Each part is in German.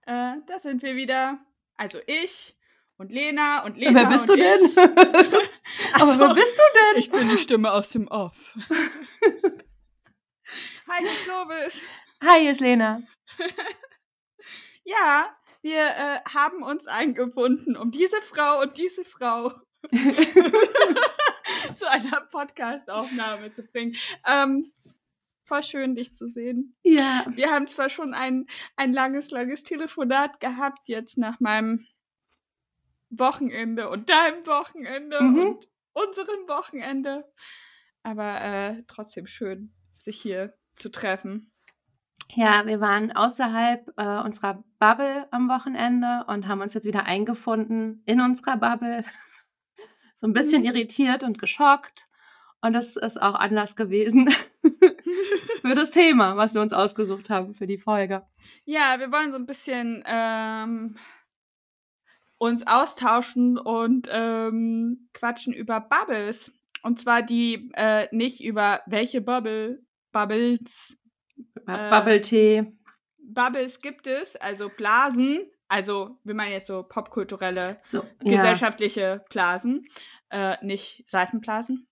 Da sind wir wieder. Also ich und Lena und Wer bist du denn? Aber wer bist du denn? Ich bin die Stimme aus dem Off. Hi, hier ist Lovis. Hi, hier ist Lena. Ja, wir haben uns eingefunden, um diese Frau und diese Frau zu einer Podcast-Aufnahme zu bringen. Voll schön, dich zu sehen. Ja. Wir haben zwar schon ein langes Telefonat gehabt, jetzt nach meinem Wochenende und deinem Wochenende und unserem Wochenende. Aber trotzdem schön, sich hier zu treffen. Ja, wir waren außerhalb unserer Bubble am Wochenende und haben uns jetzt wieder eingefunden in unserer Bubble. So ein bisschen irritiert und geschockt. Und das ist auch Anlass gewesen für das Thema, was wir uns ausgesucht haben für die Folge. Ja, wir wollen so ein bisschen uns austauschen und quatschen über Bubbles. Und zwar die nicht über welche Bubbles. Bubble-Tee. Bubbles gibt es, also Blasen, also wenn man jetzt so popkulturelle, gesellschaftliche Blasen, nicht Seifenblasen,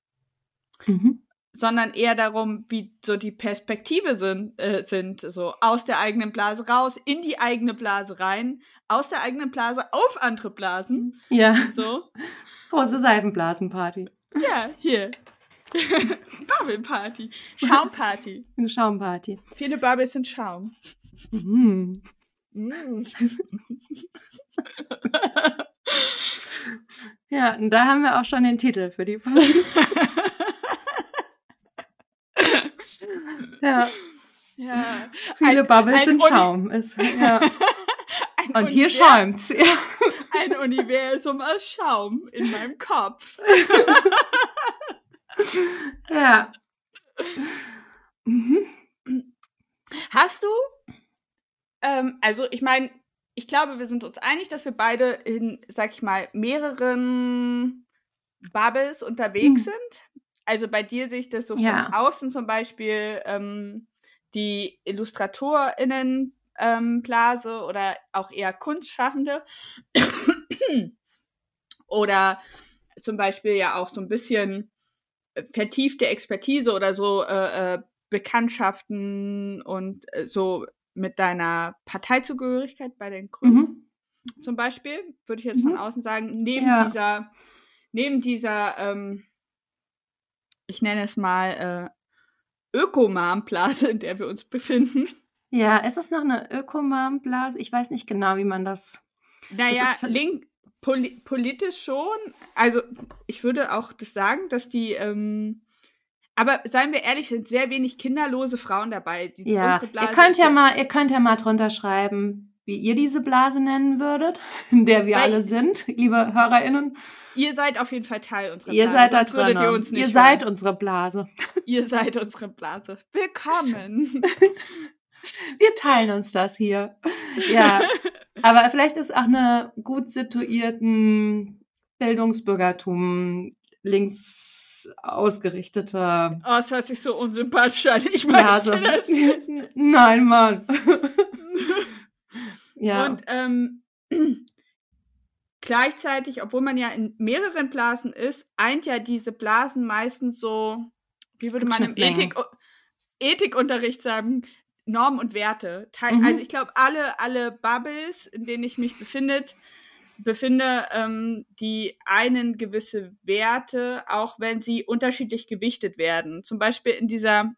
sondern eher darum, wie so die Perspektive sind, so aus der eigenen Blase raus, in die eigene Blase rein, aus der eigenen Blase auf andere Blasen. Ja. So. Große Seifenblasenparty. Ja, hier. Bubble-Party. Schaumparty. Eine Schaumparty. Viele Bubbles sind Schaum. Ja, und da haben wir auch schon den Titel für die Folge. Ja. Viele Bubbles sind Schaum. Und hier schäumt's. Ja. Ein Universum aus Schaum in meinem Kopf. Ja. Hast du, also ich meine, ich glaube, wir sind uns einig, dass wir beide in, sag ich mal, mehreren Bubbles unterwegs sind. Also bei dir sehe ich das so von außen zum Beispiel die IllustratorInnen-Blase oder auch eher Kunstschaffende. Oder zum Beispiel ja auch so ein bisschen vertiefte Expertise oder so Bekanntschaften und so mit deiner Parteizugehörigkeit bei den Grünen zum Beispiel, würde ich jetzt von außen sagen, neben dieser ich nenne es mal Ökomarmblase, in der wir uns befinden. Ja, ist es noch eine Ökomarmblase? Ich weiß nicht genau, wie man das... Naja, politisch schon. Also ich würde auch das sagen, dass die... aber seien wir ehrlich, sind sehr wenig kinderlose Frauen dabei. Ihr könnt ja mal drunter schreiben, wie ihr diese Blase nennen würdet, in der wir alle sind, liebe HörerInnen. Ihr seid auf jeden Fall Teil unserer Blase. Ihr seid da drin. Ihr seid unsere Blase. Ihr seid unsere Blase. Willkommen. Wir teilen uns das hier. Ja, aber vielleicht ist auch eine gut situierten Bildungsbürgertum links ausgerichtete... Oh, es hört sich so unsympathisch an. Ich möchte das. Nein, Mann. Ja. Und gleichzeitig, obwohl man ja in mehreren Blasen ist, eint ja diese Blasen meistens so, wie würde man im Ethikunterricht sagen, Normen und Werte. Also ich glaube, alle Bubbles, in denen ich mich befinde, die einen gewisse Werte, auch wenn sie unterschiedlich gewichtet werden. Zum Beispiel in dieser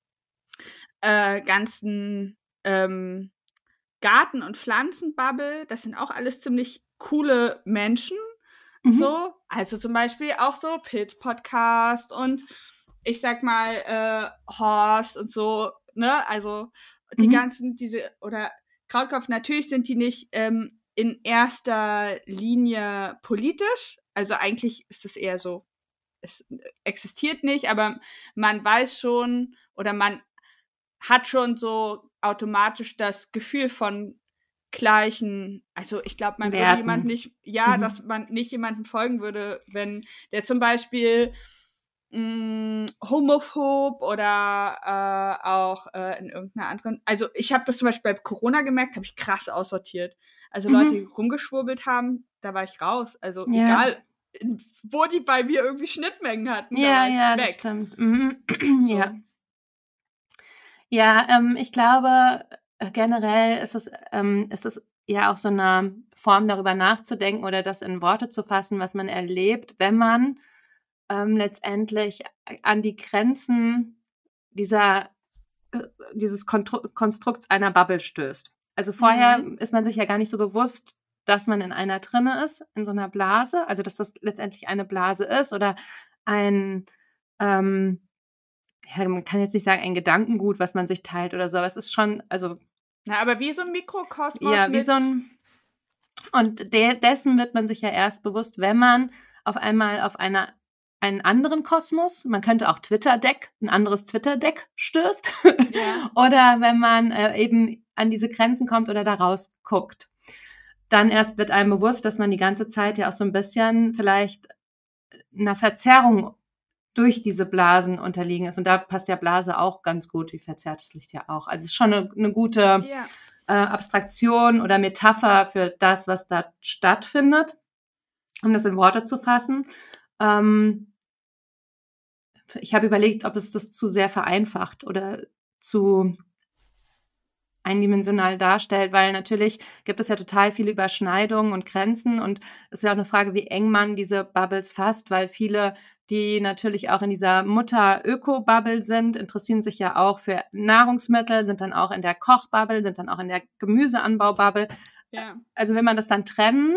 ganzen Garten- und Pflanzenbubble, das sind auch alles ziemlich coole Menschen. So, also zum Beispiel auch so Pilz-Podcast und ich sag mal Horst und so, ne, also die ganzen, oder Krautkopf, natürlich sind die nicht in erster Linie politisch, also eigentlich ist es eher so, es existiert nicht, aber man weiß schon oder man hat schon so automatisch das Gefühl von gleichen, also ich glaube, man würde jemand nicht, dass man nicht jemandem folgen würde, wenn der zum Beispiel homophob oder auch in irgendeiner anderen. Also ich habe das zum Beispiel bei Corona gemerkt, habe ich krass aussortiert. Also Leute, die rumgeschwurbelt haben, da war ich raus. Also egal, wo die bei mir irgendwie Schnittmengen hatten, da war ich weg. Das stimmt. So. Ja, ich glaube, generell ist es ja auch so eine Form, darüber nachzudenken oder das in Worte zu fassen, was man erlebt, wenn man letztendlich an die Grenzen dieses Konstrukts einer Bubble stößt. Also vorher ist man sich ja gar nicht so bewusst, dass man in einer drinne ist, in so einer Blase, also dass das letztendlich eine Blase ist oder ein, man kann jetzt nicht sagen, ein Gedankengut, was man sich teilt oder so, aber es ist schon, also... Na, aber wie so ein Mikrokosmos. Ja, wie so ein... Und dessen wird man sich ja erst bewusst, wenn man auf einmal auf einen anderen Kosmos, man könnte auch ein anderes Twitter-Deck stößt, oder wenn man eben an diese Grenzen kommt oder da rausguckt. Dann erst wird einem bewusst, dass man die ganze Zeit ja auch so ein bisschen vielleicht einer Verzerrung durch diese Blasen unterliegen ist. Und da passt ja Blase auch ganz gut, wie verzerrtes Licht ja auch. Also es ist schon eine gute Abstraktion oder Metapher für das, was da stattfindet, um das in Worte zu fassen. Ich habe überlegt, ob es das zu sehr vereinfacht oder zu eindimensional darstellt, weil natürlich gibt es ja total viele Überschneidungen und Grenzen und es ist ja auch eine Frage, wie eng man diese Bubbles fasst, weil viele, die natürlich auch in dieser Mutter-Öko-Bubble sind, interessieren sich ja auch für Nahrungsmittel, sind dann auch in der Koch-Bubble, sind dann auch in der Gemüseanbau-Bubble. Ja. Also will man das dann trennen?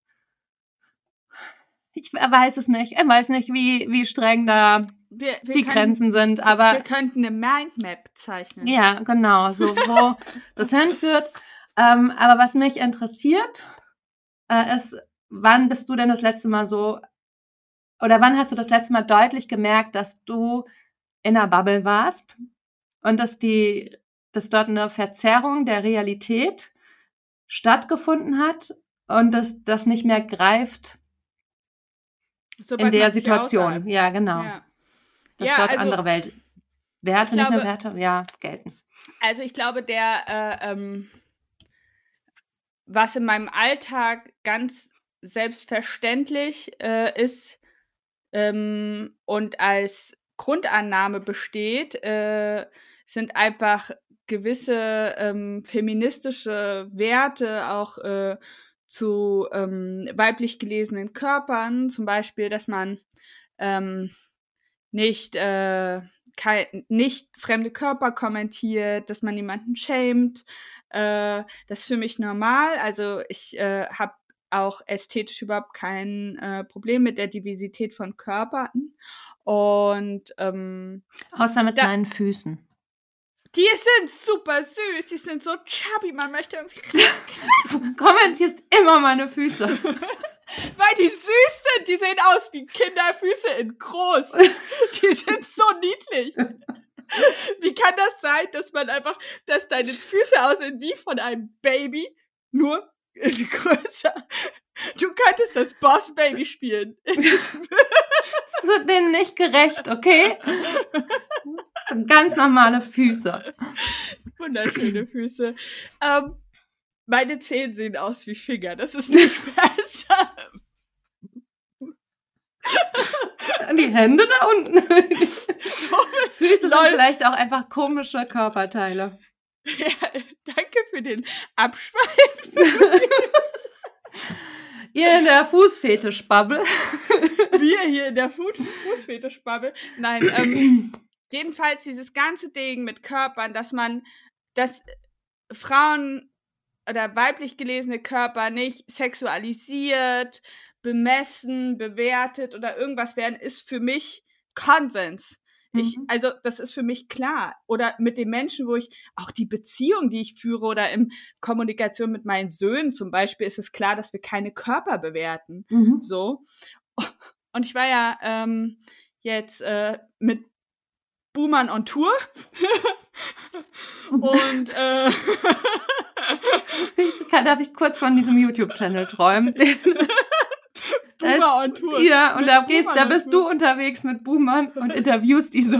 Ich weiß es nicht. Ich weiß nicht, wie streng da die Grenzen sind, aber... Wir könnten eine Mindmap zeichnen. Ja, genau, so wo das hinführt. Aber was mich interessiert, ist, wann bist du denn das letzte Mal so, oder wann hast du das letzte Mal deutlich gemerkt, dass du in einer Bubble warst und dass dort eine Verzerrung der Realität stattgefunden hat und dass das nicht mehr greift in der Situation. Ja, genau. Ja. Dass dort andere Werte, nicht nur Werte, gelten. Also ich glaube, was in meinem Alltag ganz selbstverständlich ist und als Grundannahme besteht, sind einfach gewisse feministische Werte auch zu weiblich gelesenen Körpern, zum Beispiel, dass man nicht fremde Körper kommentiert, dass man niemanden schämt. Das ist für mich normal. Also ich habe auch ästhetisch überhaupt kein Problem mit der Diversität von Körpern. Und außer mit meinen Füßen. Die sind super süß, die sind so chubby, man möchte irgendwie... Du kommentierst immer meine Füße. Weil die süß sind, die sehen aus wie Kinderfüße in groß. Die sind so niedlich. Wie kann das sein, dass deine Füße aussehen wie von einem Baby, nur größer? Du könntest das Boss Baby spielen. Das ist denen nicht gerecht, okay? Das sind ganz normale Füße. Wunderschöne Füße. Meine Zehen sehen aus wie Finger, das ist nicht besser. Die Hände da unten. Füße sind vielleicht auch einfach komische Körperteile. Ja, danke für den Abschweif. Ihr in der Fußfetisch-Bubble. Wir hier in der Fußfetisch-Bubble. Nein, jedenfalls dieses ganze Ding mit Körpern, dass Frauen oder weiblich gelesene Körper nicht sexualisiert, bemessen, bewertet oder irgendwas werden, ist für mich Konsens. Also das ist für mich klar. Oder mit den Menschen, wo ich auch die Beziehung, die ich führe oder in Kommunikation mit meinen Söhnen zum Beispiel, ist es klar, dass wir keine Körper bewerten. So. Und ich war ja jetzt mit Boomern on Tour. Und darf ich kurz von diesem YouTube-Channel träumen? Da Boomer on Tour. Ja, und Mit da Boomern da on bist Tour. du unterwegs mit Boomern und interviewst die so.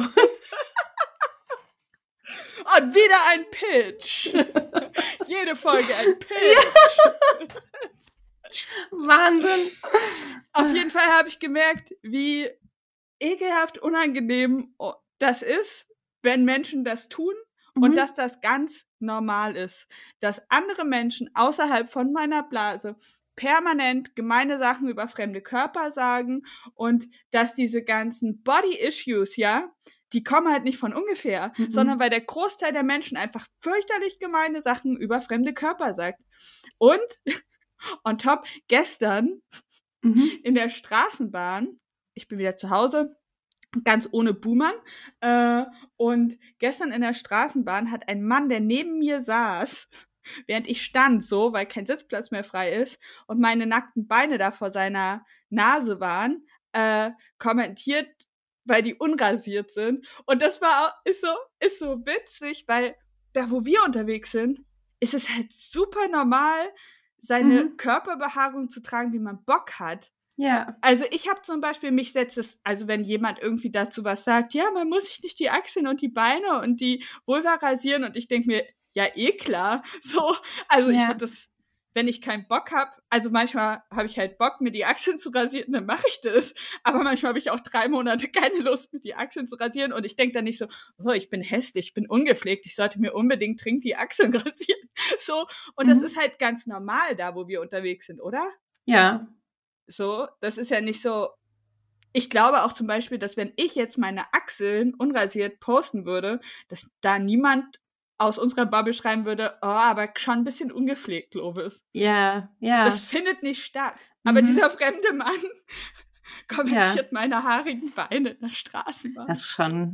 Und wieder ein Pitch. Jede Folge ein Pitch. Wahnsinn. Auf jeden Fall habe ich gemerkt, wie ekelhaft unangenehm das ist, wenn Menschen das tun und dass das ganz normal ist. Dass andere Menschen außerhalb von meiner Blase permanent gemeine Sachen über fremde Körper sagen und dass diese ganzen Body-Issues, ja, die kommen halt nicht von ungefähr, sondern weil der Großteil der Menschen einfach fürchterlich gemeine Sachen über fremde Körper sagt. Und on top, gestern in der Straßenbahn, ich bin wieder zu Hause, ganz ohne Boomern, und gestern in der Straßenbahn hat ein Mann, der neben mir saß, während ich stand so, weil kein Sitzplatz mehr frei ist und meine nackten Beine da vor seiner Nase waren, kommentiert, weil die unrasiert sind. Und das ist so witzig, weil da, wo wir unterwegs sind, ist es halt super normal, seine Körperbehaarung zu tragen, wie man Bock hat. Ja. Also ich habe zum Beispiel, mich setzt es, also wenn jemand irgendwie dazu was sagt, ja, man muss sich nicht die Achseln und die Beine und die Vulva rasieren und ich denke mir, ja, klar. So, also ich würde das, wenn ich keinen Bock habe, also manchmal habe ich halt Bock, mir die Achseln zu rasieren, dann mache ich das. Aber manchmal habe ich auch 3 Monate keine Lust, mir die Achseln zu rasieren und ich denke dann nicht so, oh, ich bin hässlich, ich bin ungepflegt, ich sollte mir unbedingt dringend die Achseln rasieren. So, und das ist halt ganz normal da, wo wir unterwegs sind, oder? Ja. So, das ist ja nicht so. Ich glaube auch zum Beispiel, dass wenn ich jetzt meine Achseln unrasiert posten würde, dass da niemand aus unserer Bubble schreiben würde, oh, aber schon ein bisschen ungepflegt, Globis. Ja. Das findet nicht statt. Aber dieser fremde Mann kommentiert meine haarigen Beine in der Straßenbahn. Das ist schon,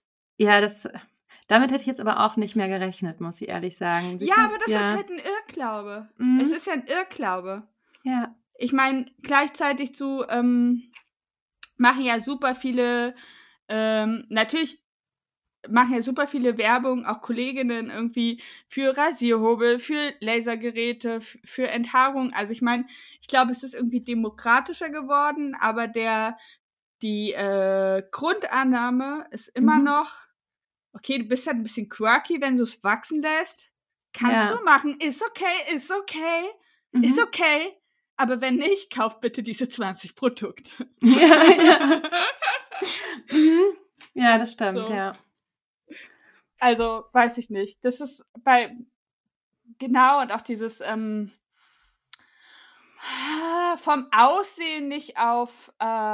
damit hätte ich jetzt aber auch nicht mehr gerechnet, muss ich ehrlich sagen. Ja, aber das ist halt ein Irrglaube. Es ist ja ein Irrglaube. Ja. Ich meine, gleichzeitig machen ja super viele, natürlich machen ja super viele Werbung, auch Kolleginnen irgendwie für Rasierhobel, für Lasergeräte, für Enthaarung. Also ich meine, ich glaube, es ist irgendwie demokratischer geworden, aber die Grundannahme ist immer noch, okay, du bist halt ein bisschen quirky, wenn du es wachsen lässt. Kannst du machen, ist okay, ist okay. Aber wenn nicht, kauf bitte diese 20 Produkte. Ja. Ja, das stimmt, So. ja. Also, weiß ich nicht. Das ist genau, und auch dieses vom Aussehen nicht auf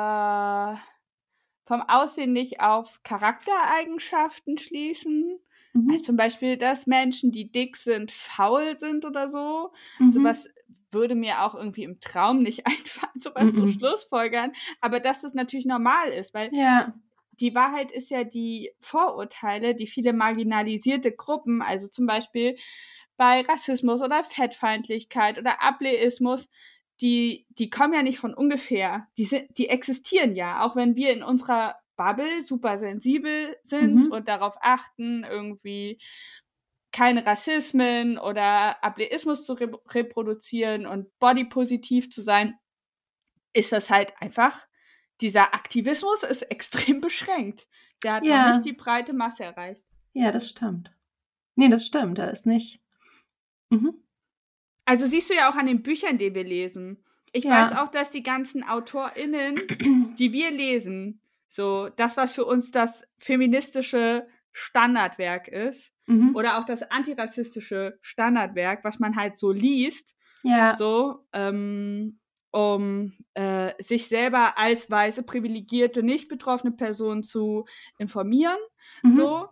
Charaktereigenschaften schließen. Also zum Beispiel, dass Menschen, die dick sind, faul sind oder so. Sowas würde mir auch irgendwie im Traum nicht einfallen, sowas so schlussfolgern. Aber dass das natürlich normal ist, weil die Wahrheit ist ja, die Vorurteile, die viele marginalisierte Gruppen, also zum Beispiel bei Rassismus oder Fettfeindlichkeit oder Ableismus, die kommen ja nicht von ungefähr. Die existieren ja, auch wenn wir in unserer Bubble super sensibel sind und darauf achten, irgendwie keine Rassismen oder Ableismus zu reproduzieren und bodypositiv zu sein, ist das halt einfach, dieser Aktivismus ist extrem beschränkt. Der hat noch nicht die breite Masse erreicht. Ja, das stimmt. Nee, das stimmt, da ist nicht. Also siehst du ja auch an den Büchern, die wir lesen. Ich weiß auch, dass die ganzen AutorInnen, die wir lesen, so das, was für uns das feministische Standardwerk ist, oder auch das antirassistische Standardwerk, was man halt so liest, so, um sich selber als weiße, privilegierte, nicht betroffene Person zu informieren. So,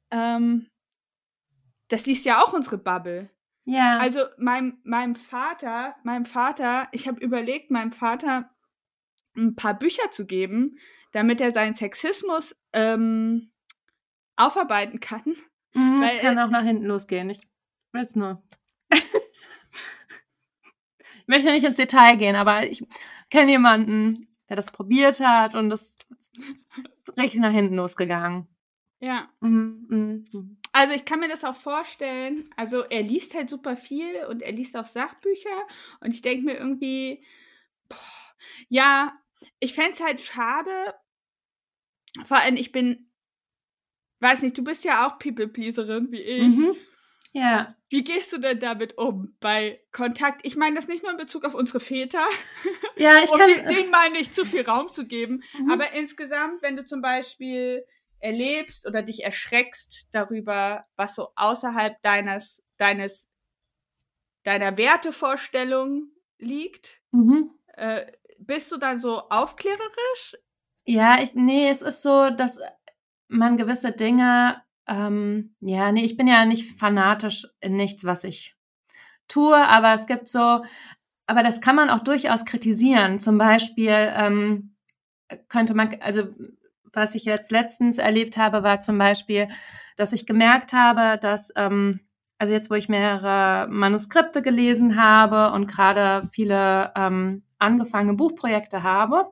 das liest ja auch unsere Bubble. Ja. Also meinem Vater, ich habe überlegt, meinem Vater ein paar Bücher zu geben, damit er seinen Sexismus aufarbeiten kann. Das kann auch nach hinten losgehen. Ich will es nur. Ich möchte nicht ins Detail gehen, aber ich kenne jemanden, der das probiert hat und das ist richtig nach hinten losgegangen. Ja. Also ich kann mir das auch vorstellen, also er liest halt super viel und er liest auch Sachbücher und ich denke mir irgendwie, Ja, ich fände es halt schade, vor allem weiß nicht, du bist ja auch People-Pleaserin wie ich. Ja. Wie gehst du denn damit um bei Kontakt? Ich meine das nicht nur in Bezug auf unsere Väter, Ja, ich um kann. denen mal nicht zu viel Raum zu geben, Mhm. aber insgesamt, wenn du zum Beispiel erlebst oder dich erschreckst darüber, was so außerhalb deiner Wertevorstellung liegt, bist du dann so aufklärerisch? Ja, es ist so, dass man gewisse Dinge, ich bin ja nicht fanatisch in nichts, was ich tue, aber es gibt so, aber das kann man auch durchaus kritisieren. Zum Beispiel könnte man, also was ich jetzt letztens erlebt habe, war zum Beispiel, dass ich gemerkt habe, dass, also jetzt, wo ich mehrere Manuskripte gelesen habe und gerade viele angefangene Buchprojekte habe,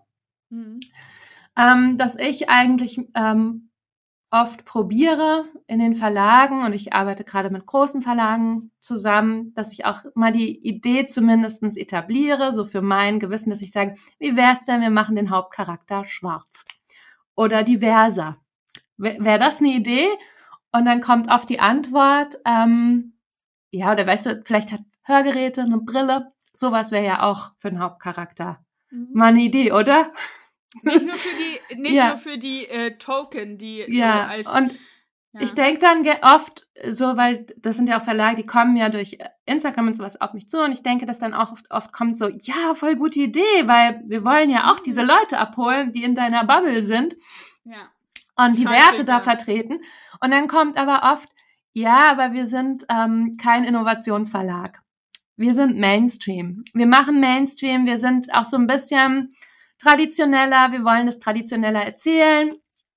dass ich eigentlich oft probiere in den Verlagen, und ich arbeite gerade mit großen Verlagen zusammen, dass ich auch mal die Idee zumindest etabliere, so für mein Gewissen, dass ich sage, wie wäre es denn, wir machen den Hauptcharakter schwarz oder diverser. Wäre das eine Idee? Und dann kommt oft die Antwort, oder weißt du, vielleicht hat Hörgeräte, eine Brille, sowas wäre ja auch für einen Hauptcharakter mal eine Idee, oder? Nicht nur für die Token, die so als... Und ich denke dann oft so, weil das sind ja auch Verlage, die kommen ja durch Instagram und sowas auf mich zu, und ich denke, dass dann auch oft kommt so, ja, voll gute Idee, weil wir wollen ja auch diese Leute abholen, die in deiner Bubble sind und die Werte da vertreten. Und dann kommt aber oft, ja, aber wir sind kein Innovationsverlag. Wir sind Mainstream. Wir machen Mainstream, wir sind auch so ein bisschen traditioneller, wir wollen das traditioneller erzählen.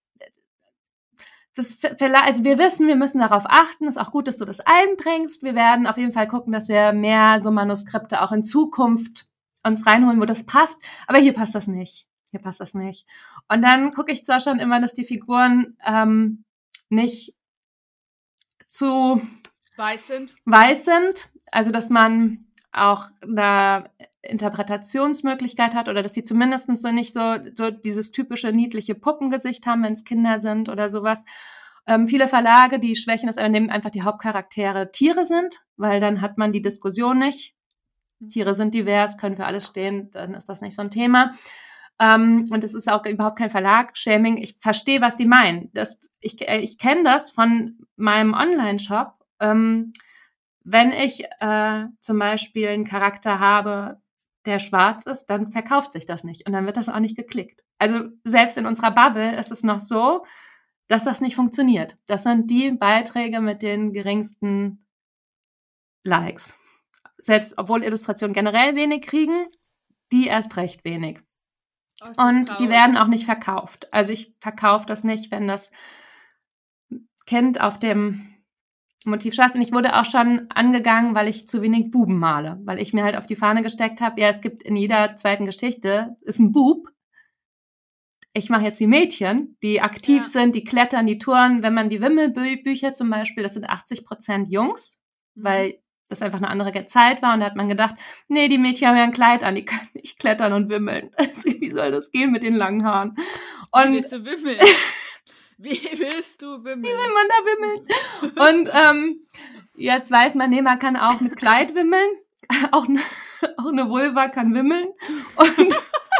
Also wir wissen, wir müssen darauf achten. Ist auch gut, dass du das einbringst. Wir werden auf jeden Fall gucken, dass wir mehr so Manuskripte auch in Zukunft uns reinholen, wo das passt. Aber hier passt das nicht. Und dann gucke ich zwar schon immer, dass die Figuren nicht zu weiß sind. Also, dass man auch eine Interpretationsmöglichkeit hat, oder dass die zumindest so nicht so dieses typische niedliche Puppengesicht haben, wenn es Kinder sind oder sowas. Viele Verlage, die schwächen das, indem einfach die Hauptcharaktere Tiere sind, weil dann hat man die Diskussion nicht. Tiere sind divers, können für alles stehen, dann ist das nicht so ein Thema. Und es ist auch überhaupt kein Verlag-Shaming. Ich verstehe, was die meinen. Ich kenne das von meinem Online-Shop. Wenn ich zum Beispiel einen Charakter habe, der schwarz ist, dann verkauft sich das nicht und dann wird das auch nicht geklickt. Also selbst in unserer Bubble ist es noch so, dass das nicht funktioniert. Das sind die Beiträge mit den geringsten Likes. Selbst obwohl Illustrationen generell wenig kriegen, die erst recht wenig. Und die werden auch nicht verkauft. Also ich verkaufe das nicht, wenn das Kind auf dem Motiv schafft. Und ich wurde auch schon angegangen, weil ich zu wenig Buben male. Weil ich mir halt auf die Fahne gesteckt habe, ja, es gibt in jeder zweiten Geschichte, ist ein Bub. Ich mache jetzt die Mädchen, die aktiv sind, die klettern, die touren. Wenn man die Wimmelbücher zum Beispiel, das sind 80% Jungs, weil das einfach eine andere Zeit war. Und da hat man gedacht, nee, die Mädchen haben ja ein Kleid an, die können nicht klettern und wimmeln. Wie soll das gehen mit den langen Haaren? Und wie willst du wimmeln? Wie will man da wimmeln? Und jetzt weiß man, nee, man kann auch mit Kleid wimmeln. Auch eine Vulva kann wimmeln. Und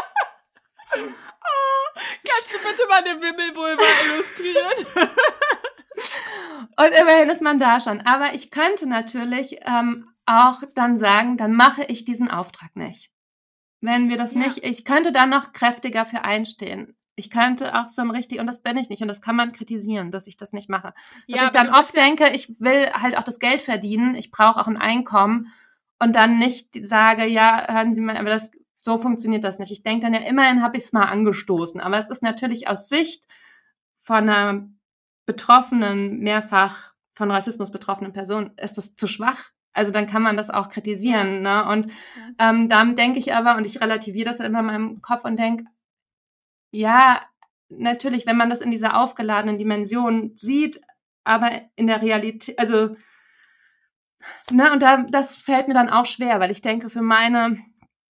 kannst du bitte mal eine Wimmelvulva illustrieren? Und immerhin ist man da schon. Aber ich könnte natürlich auch dann sagen, dann mache ich diesen Auftrag nicht. Wenn wir das nicht, ich könnte da noch kräftiger für einstehen. Ich könnte auch so und das bin ich nicht. Und das kann man kritisieren, dass ich das nicht mache. Dass ich dann oft denke, ich will halt auch das Geld verdienen. Ich brauche auch ein Einkommen. Und dann nicht sage, ja, hören Sie mal, aber so funktioniert das nicht. Ich denke dann ja, immerhin habe ich es mal angestoßen. Aber es ist natürlich aus Sicht von einer betroffenen, mehrfach von Rassismus betroffenen Person, ist das zu schwach. Also dann kann man das auch kritisieren. Ne? Und dann denke ich aber, und ich relativiere das dann immer in meinem Kopf und denke, ja, natürlich, wenn man das in dieser aufgeladenen Dimension sieht, aber in der Realität, also, ne, und das fällt mir dann auch schwer, weil ich denke, für meine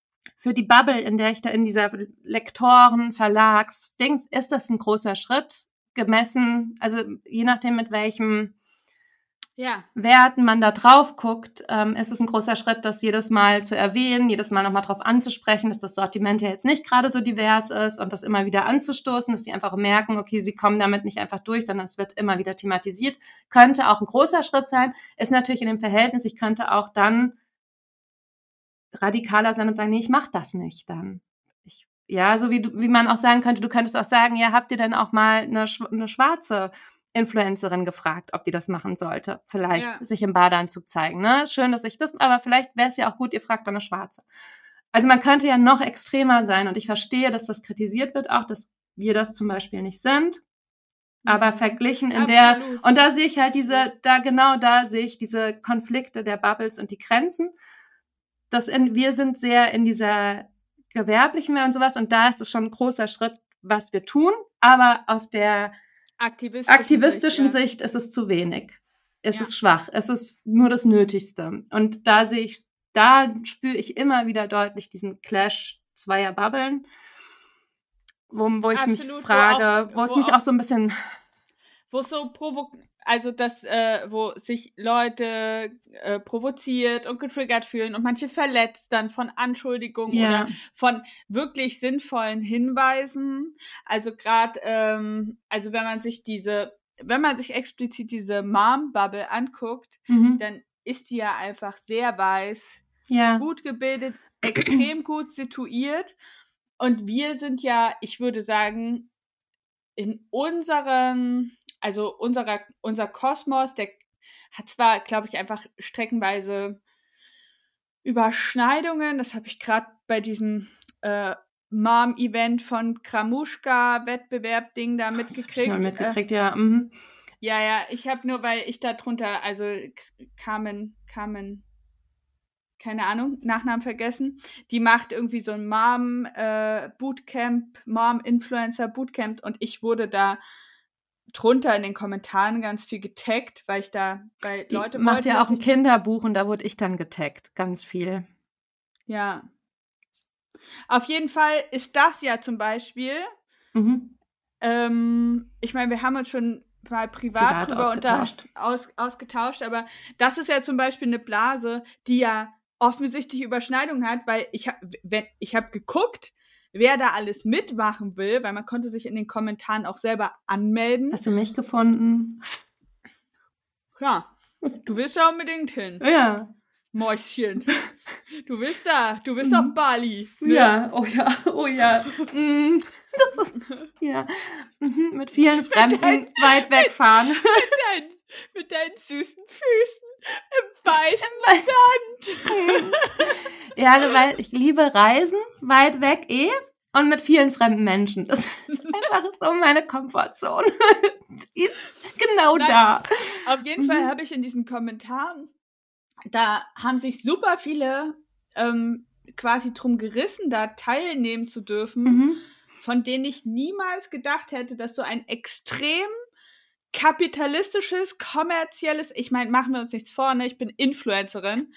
für die Bubble, in der ich da in dieser Lektoren-Verlags-Dings, ist das ein großer Schritt gemessen, also je nachdem, mit welchem Werten man da drauf guckt, ist es ein großer Schritt, das jedes Mal zu erwähnen, jedes Mal nochmal drauf anzusprechen, dass das Sortiment ja jetzt nicht gerade so divers ist und das immer wieder anzustoßen, dass die einfach merken, okay, sie kommen damit nicht einfach durch, sondern es wird immer wieder thematisiert. Könnte auch ein großer Schritt sein, ist natürlich in dem Verhältnis, ich könnte auch dann radikaler sein und sagen, nee, ich mach das nicht dann. So wie man auch sagen könnte, du könntest auch sagen, ja, habt ihr denn auch mal eine schwarze Influencerin gefragt, ob die das machen sollte, vielleicht sich im Badeanzug zeigen, ne? Schön, dass ich das, aber vielleicht wäre es ja auch gut, ihr fragt mal eine Schwarze. Also man könnte ja noch extremer sein und ich verstehe, dass das kritisiert wird auch, dass wir das zum Beispiel nicht sind, aber verglichen in Absolut. und da sehe ich halt da sehe ich diese Konflikte der Bubbles und die Grenzen, wir sind sehr in dieser gewerblichen Welt und sowas und da ist es schon ein großer Schritt, was wir tun, aber aus der aktivistischen Sicht ist es zu wenig. Es ist schwach. Es ist nur das Nötigste. Und da spüre ich immer wieder deutlich diesen Clash zweier Bubblen, wo ich Absolut, mich frage, wo es mich auch so ein bisschen... Wo es so wo sich Leute provoziert und getriggert fühlen und manche verletzt dann von Anschuldigungen oder von wirklich sinnvollen Hinweisen. Also gerade, also wenn man sich explizit diese Mom-Bubble anguckt, dann ist die ja einfach sehr weiß, gut gebildet, extrem gut situiert. Und wir sind ja, ich würde sagen, in unser Kosmos, der hat zwar, glaube ich, einfach streckenweise Überschneidungen, das habe ich gerade bei diesem Mom-Event von Kramuschka-Wettbewerb-Ding da mitgekriegt. Ja, ich habe nur, weil ich da drunter, also Carmen, keine Ahnung, Nachnamen vergessen, die macht irgendwie so ein Mom-Bootcamp, Mom-Influencer-Bootcamp und ich wurde da drunter in den Kommentaren ganz viel getaggt, weil Leute macht ja auch ein Kinderbuch und da wurde ich dann getaggt, ganz viel. Ja. Auf jeden Fall ist das ja zum Beispiel, ich meine, wir haben uns schon mal privat drüber ausgetauscht, aber das ist ja zum Beispiel eine Blase, die ja offensichtlich Überschneidungen hat, weil ich habe geguckt, wer da alles mitmachen will, weil man konnte sich in den Kommentaren auch selber anmelden. Hast du mich gefunden? Ja, du willst da unbedingt hin. Ja. Mäuschen. Du bist auf Bali. Ne? Ja, oh ja. Das ist, mit vielen Fremden weit wegfahren. Mit deinen süßen Füßen im weißen Sand. Ja, weil ich liebe Reisen, weit weg und mit vielen fremden Menschen. Das ist einfach so meine Komfortzone. Die ist genau da. Auf jeden Fall habe ich in diesen Kommentaren, da haben sich super viele quasi drum gerissen, da teilnehmen zu dürfen, von denen ich niemals gedacht hätte, dass so ein extrem kapitalistisches, kommerzielles, ich meine, machen wir uns nichts vor, ne? Ich bin Influencerin,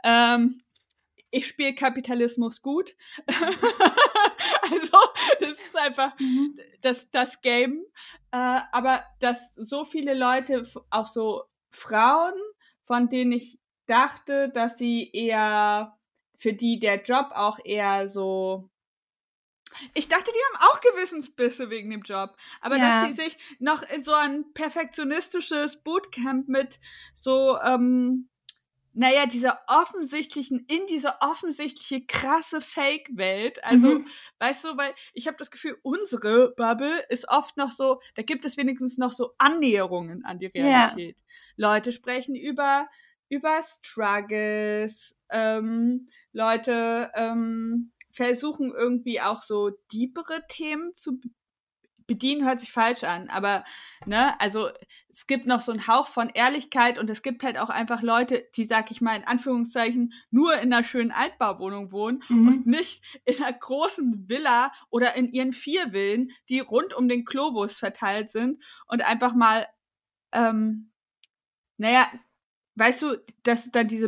ich spiele Kapitalismus gut. Also, das ist einfach das Game. Aber dass so viele Leute, auch so Frauen, von denen ich dachte, dass sie für die der Job auch eher so... Ich dachte, die haben auch Gewissensbisse wegen dem Job. Aber dass sie sich noch in so ein perfektionistisches Bootcamp mit so... diese offensichtliche krasse Fake-Welt. Also, weißt du, weil ich habe das Gefühl, unsere Bubble ist oft noch so, da gibt es wenigstens noch so Annäherungen an die Realität. Leute sprechen über Struggles, Leute versuchen irgendwie auch so deepere Themen zu bedienen, hört sich falsch an, aber ne, also es gibt noch so einen Hauch von Ehrlichkeit und es gibt halt auch einfach Leute, die, sag ich mal in Anführungszeichen, nur in einer schönen Altbauwohnung wohnen und nicht in einer großen Villa oder in ihren 4 Villen, die rund um den Globus verteilt sind und einfach mal, weißt du, dass dann diese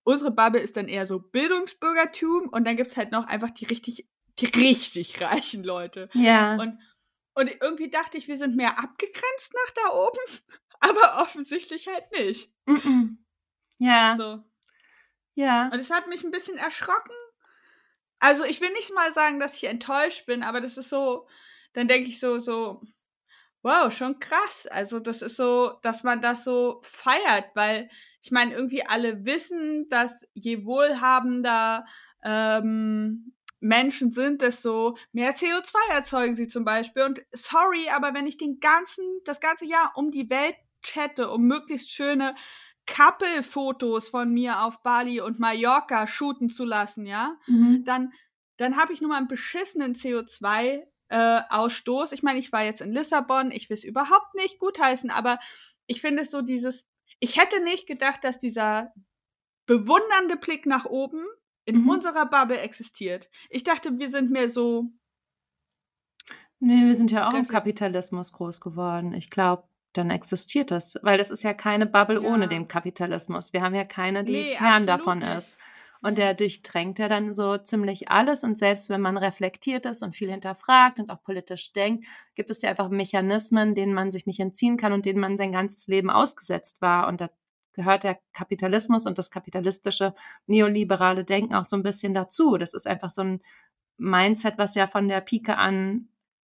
unsere Bubble ist dann eher so Bildungsbürgertum und dann gibt es halt noch einfach die richtig reichen Leute. Ja. Und irgendwie dachte ich, wir sind mehr abgegrenzt nach da oben, aber offensichtlich halt nicht. Ja. So. Ja. Und es hat mich ein bisschen erschrocken. Also ich will nicht mal sagen, dass ich enttäuscht bin, aber das ist so, dann denke ich so, wow, schon krass. Also das ist so, dass man das so feiert, weil ich meine, irgendwie alle wissen, dass je wohlhabender Menschen sind, desto mehr CO2 erzeugen sie zum Beispiel. Und sorry, aber wenn ich das ganze Jahr um die Welt chatte, um möglichst schöne Couple-Fotos von mir auf Bali und Mallorca shooten zu lassen, ja, dann habe ich nur mal einen beschissenen CO2-Ausstoß. Ich meine, ich war jetzt in Lissabon, ich will es überhaupt nicht gutheißen, aber ich finde es so ich hätte nicht gedacht, dass dieser bewundernde Blick nach oben in unserer Bubble existiert. Ich dachte, wir sind mehr so... Nee, wir sind ja auch im Kapitalismus groß geworden. Ich glaube, dann existiert das, weil das ist ja keine Bubble ohne den Kapitalismus. Wir haben ja keine, die fern davon ist. Und der durchdrängt ja dann so ziemlich alles. Und selbst wenn man reflektiert ist und viel hinterfragt und auch politisch denkt, gibt es ja einfach Mechanismen, denen man sich nicht entziehen kann und denen man sein ganzes Leben ausgesetzt war. Und da gehört der Kapitalismus und das kapitalistische neoliberale Denken auch so ein bisschen dazu. Das ist einfach so ein Mindset, was ja von der Pike an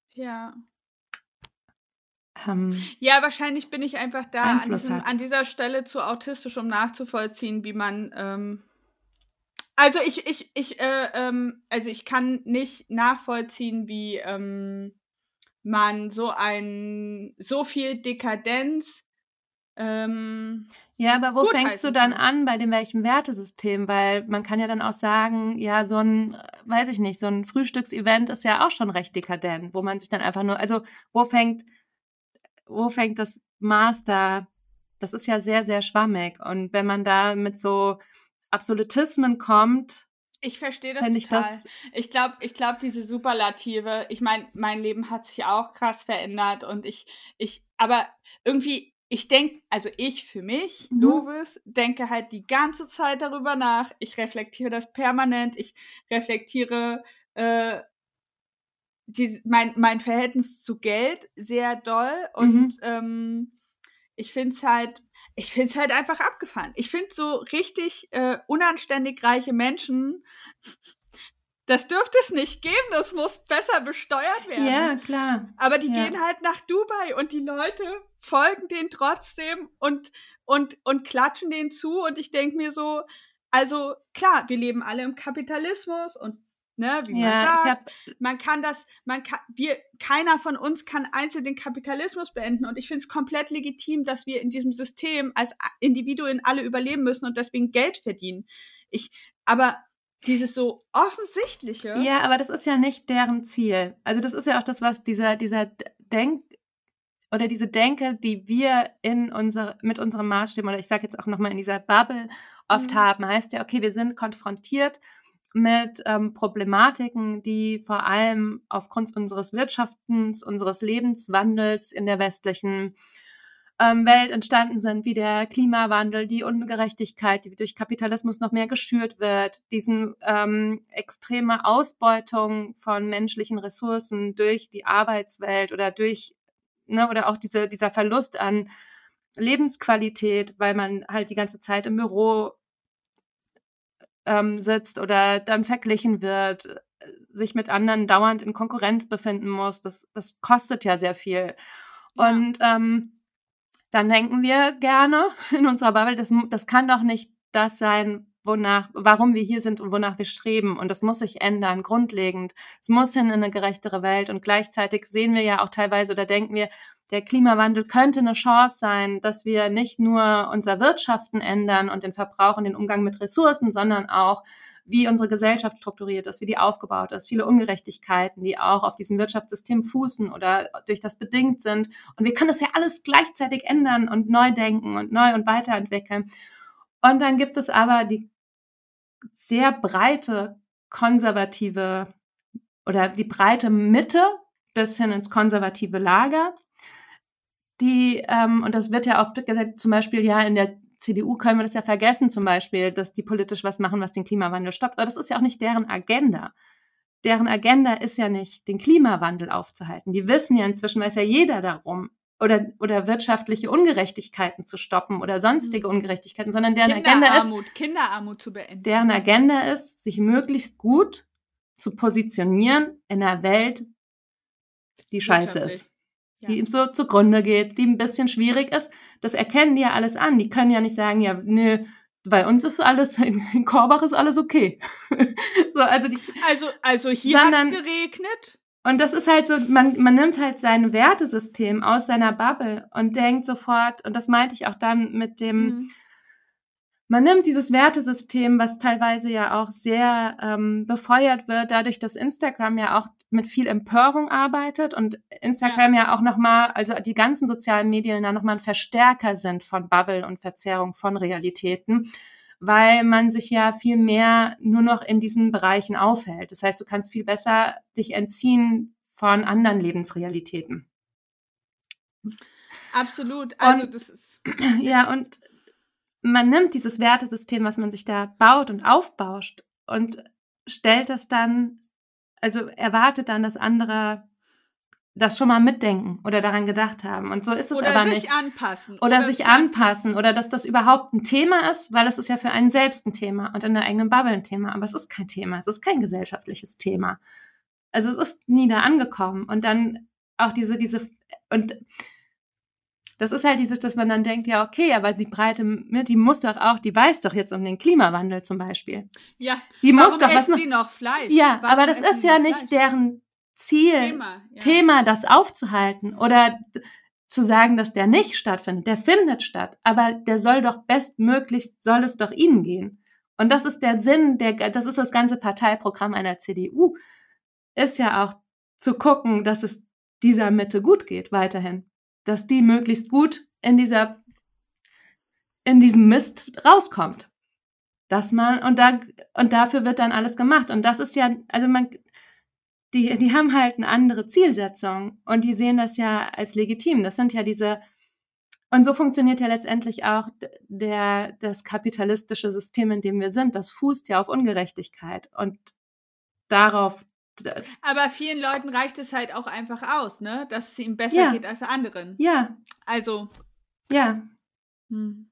ja, wahrscheinlich bin ich einfach da an dieser Stelle zu autistisch, um nachzuvollziehen, wie man also ich kann nicht nachvollziehen, wie man so viel Dekadenz ja, aber wo fängst du dann an bei welchem Wertesystem? Weil man kann ja dann auch sagen, ja, so ein, weiß ich nicht, so ein Frühstücksevent ist ja auch schon recht dekadent, wo man sich dann einfach nur, also wo fängt das Maß da? Das ist ja sehr, sehr schwammig. Und wenn man da mit so Absolutismen kommt, ich verstehe das total. Ich glaube, diese Superlative, ich meine, mein Leben hat sich auch krass verändert und aber irgendwie, ich denke, also ich für mich, Lovis, denke halt die ganze Zeit darüber nach. Ich reflektiere das permanent. Ich reflektiere mein Verhältnis zu Geld sehr doll und ich finde es halt einfach abgefahren. Ich finde so richtig unanständig reiche Menschen, das dürfte es nicht geben, das muss besser besteuert werden. Ja, klar. Aber die gehen halt nach Dubai und die Leute folgen denen trotzdem und klatschen denen zu und ich denke mir so, also klar, wir leben alle im Kapitalismus und wie man sagt, keiner von uns kann einzeln den Kapitalismus beenden und ich finde es komplett legitim, dass wir in diesem System als Individuen alle überleben müssen und deswegen Geld verdienen. Aber dieses so offensichtliche... Ja, aber das ist ja nicht deren Ziel. Also das ist ja auch das, was diese Denke, die wir mit unserem Maßstäben, oder ich sage jetzt auch nochmal in dieser Bubble oft haben, heißt ja, okay, wir sind konfrontiert mit Problematiken, die vor allem aufgrund unseres Wirtschaftens, unseres Lebenswandels in der westlichen Welt entstanden sind, wie der Klimawandel, die Ungerechtigkeit, die durch Kapitalismus noch mehr geschürt wird, diesen extreme Ausbeutung von menschlichen Ressourcen durch die Arbeitswelt oder oder auch dieser Verlust an Lebensqualität, weil man halt die ganze Zeit im Büro sitzt oder dann verglichen wird, sich mit anderen dauernd in Konkurrenz befinden muss. Das kostet ja sehr viel. Ja. Und dann denken wir gerne in unserer Bubble, das kann doch nicht das sein, warum wir hier sind und wonach wir streben. Und das muss sich ändern, grundlegend. Es muss hin in eine gerechtere Welt. Und gleichzeitig sehen wir ja auch teilweise oder denken wir, der Klimawandel könnte eine Chance sein, dass wir nicht nur unser Wirtschaften ändern und den Verbrauch und den Umgang mit Ressourcen, sondern auch, wie unsere Gesellschaft strukturiert ist, wie die aufgebaut ist, viele Ungerechtigkeiten, die auch auf diesem Wirtschaftssystem fußen oder durch das bedingt sind. Und wir können das ja alles gleichzeitig ändern und neu denken und neu und weiterentwickeln. Und dann gibt es aber die sehr breite konservative oder die breite Mitte bis hin ins konservative Lager, die, und das wird ja oft gesagt, zum Beispiel ja in der CDU können wir das ja vergessen zum Beispiel, dass die politisch was machen, was den Klimawandel stoppt. Aber das ist ja auch nicht deren Agenda. Deren Agenda ist ja nicht, den Klimawandel aufzuhalten. Die wissen ja inzwischen, weiß ja jeder darum, oder wirtschaftliche Ungerechtigkeiten zu stoppen oder sonstige Ungerechtigkeiten, sondern deren Agenda ist, Kinderarmut zu beenden. Deren Agenda ist, sich möglichst gut zu positionieren in einer Welt, die scheiße ist. Die so zugrunde geht, die ein bisschen schwierig ist. Das erkennen die ja alles an. Die können ja nicht sagen, ja, nö, bei uns ist alles, in Korbach ist alles okay. So, also hier hat es geregnet. Und das ist halt so, man nimmt halt sein Wertesystem aus seiner Bubble und denkt sofort, und das meinte ich auch dann mit dem, man nimmt dieses Wertesystem, was teilweise ja auch sehr befeuert wird, dadurch, dass Instagram ja auch mit viel Empörung arbeitet und Instagram ja auch nochmal, also die ganzen sozialen Medien ja nochmal ein Verstärker sind von Bubble und Verzerrung von Realitäten, weil man sich ja viel mehr nur noch in diesen Bereichen aufhält. Das heißt, du kannst viel besser dich entziehen von anderen Lebensrealitäten. Absolut. Also das ist... Ja, und man nimmt dieses Wertesystem, was man sich da baut und aufbauscht und stellt das dann, also erwartet dann, dass andere das schon mal mitdenken oder daran gedacht haben. Und so ist es aber nicht. Oder sich anpassen. Oder dass das überhaupt ein Thema ist, weil es ist ja für einen selbst ein Thema und in der eigenen Bubble ein Thema. Aber es ist kein Thema. Es ist kein gesellschaftliches Thema. Also es ist nie da angekommen. Und dann auch und das ist halt dieses, dass man dann denkt, ja, okay, aber die Breite, die muss doch auch, die weiß doch jetzt um den Klimawandel zum Beispiel. Ja, die muss doch was die noch Fleisch? Ja, warum aber das ist ja nicht Fleisch? Deren Ziel, Thema, das aufzuhalten oder zu sagen, dass der nicht stattfindet. Der findet statt, aber der soll doch bestmöglichst, soll es doch ihnen gehen. Und das ist der Sinn, das ist das ganze Parteiprogramm einer CDU, ist ja auch zu gucken, dass es dieser Mitte gut geht weiterhin. Dass die möglichst gut in diesem Mist rauskommt. Dass man, und dafür wird dann alles gemacht. Und das ist ja, also die haben halt eine andere Zielsetzung und die sehen das ja als legitim. Das sind ja und so funktioniert ja letztendlich auch das kapitalistische System, in dem wir sind. Das fußt ja auf Ungerechtigkeit und darauf. Aber vielen Leuten reicht es halt auch einfach aus, ne? Dass es ihnen besser geht als anderen. Ja. Also. Ja. Und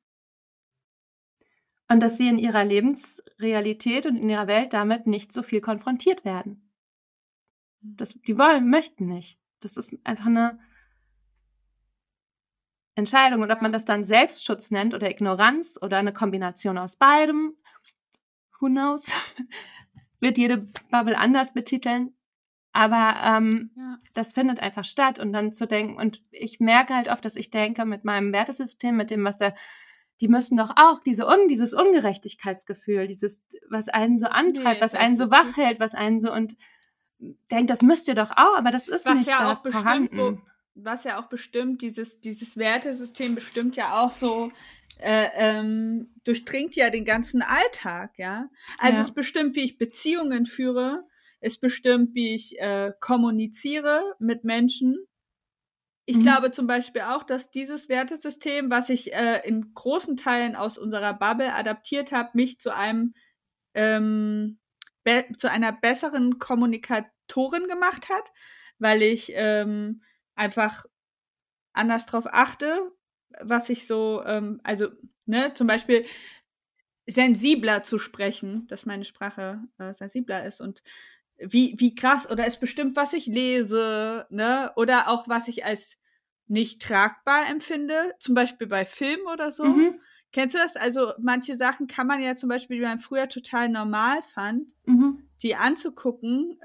dass sie in ihrer Lebensrealität und in ihrer Welt damit nicht so viel konfrontiert werden. Die möchten nicht. Das ist einfach eine Entscheidung. Und ob man das dann Selbstschutz nennt oder Ignoranz oder eine Kombination aus beidem, who knows, wird jede Bubble anders betiteln. Aber das findet einfach statt. Und dann zu denken, und ich merke halt oft, dass ich denke, mit meinem Wertesystem, mit dem, die müssen doch auch dieses Ungerechtigkeitsgefühl, was einen so antreibt, was einen so wach hält, was einen so, und denkt, das müsst ihr doch auch, aber das ist nicht da vorhanden. Was ja auch bestimmt, dieses Wertesystem bestimmt ja auch so, durchdringt ja den ganzen Alltag, ja. Also es bestimmt, wie ich Beziehungen führe, es bestimmt, wie ich kommuniziere mit Menschen. Ich glaube zum Beispiel auch, dass dieses Wertesystem, was ich in großen Teilen aus unserer Bubble adaptiert habe, mich zu einer besseren Kommunikatorin gemacht hat, weil ich einfach anders drauf achte, was ich so, zum Beispiel sensibler zu sprechen, dass meine Sprache sensibler ist und wie krass, oder es bestimmt, was ich lese, ne, oder auch was ich als nicht tragbar empfinde, zum Beispiel bei Filmen oder so. Kennst du das? Also manche Sachen kann man ja zum Beispiel, die man früher total normal fand, die anzugucken,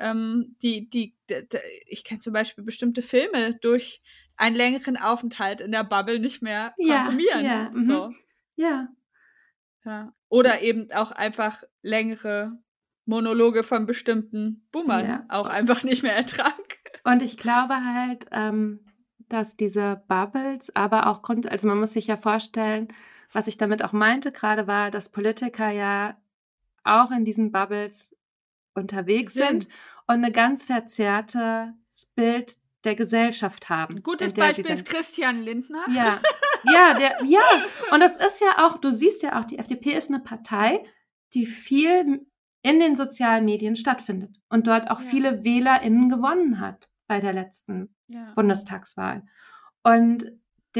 ich kann zum Beispiel bestimmte Filme durch einen längeren Aufenthalt in der Bubble nicht mehr konsumieren. Ja. So. Ja. Oder eben auch einfach längere Monologe von bestimmten Boomern auch einfach nicht mehr ertragen. Und ich glaube halt, dass diese Bubbles, aber auch also man muss sich ja vorstellen, was ich damit auch meinte gerade war, dass Politiker ja auch in diesen Bubbles unterwegs sind und eine ganz verzerrtes Bild der Gesellschaft haben. Ein gutes Beispiel ist Christian Lindner. Ja, Und das ist ja auch, du siehst ja auch, die FDP ist eine Partei, die viel in den sozialen Medien stattfindet und dort auch viele WählerInnen gewonnen hat bei der letzten Bundestagswahl. Und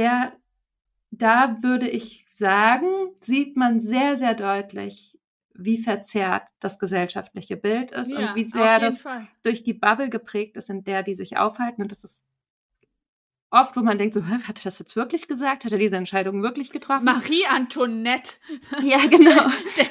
da würde ich sagen, sieht man sehr, sehr deutlich, wie verzerrt das gesellschaftliche Bild ist und wie sehr das durch die Bubble geprägt ist, in der die sich aufhalten. Und das ist oft, wo man denkt, so, hat er das jetzt wirklich gesagt? Hat er diese Entscheidung wirklich getroffen? Marie Antoinette. Ja, genau.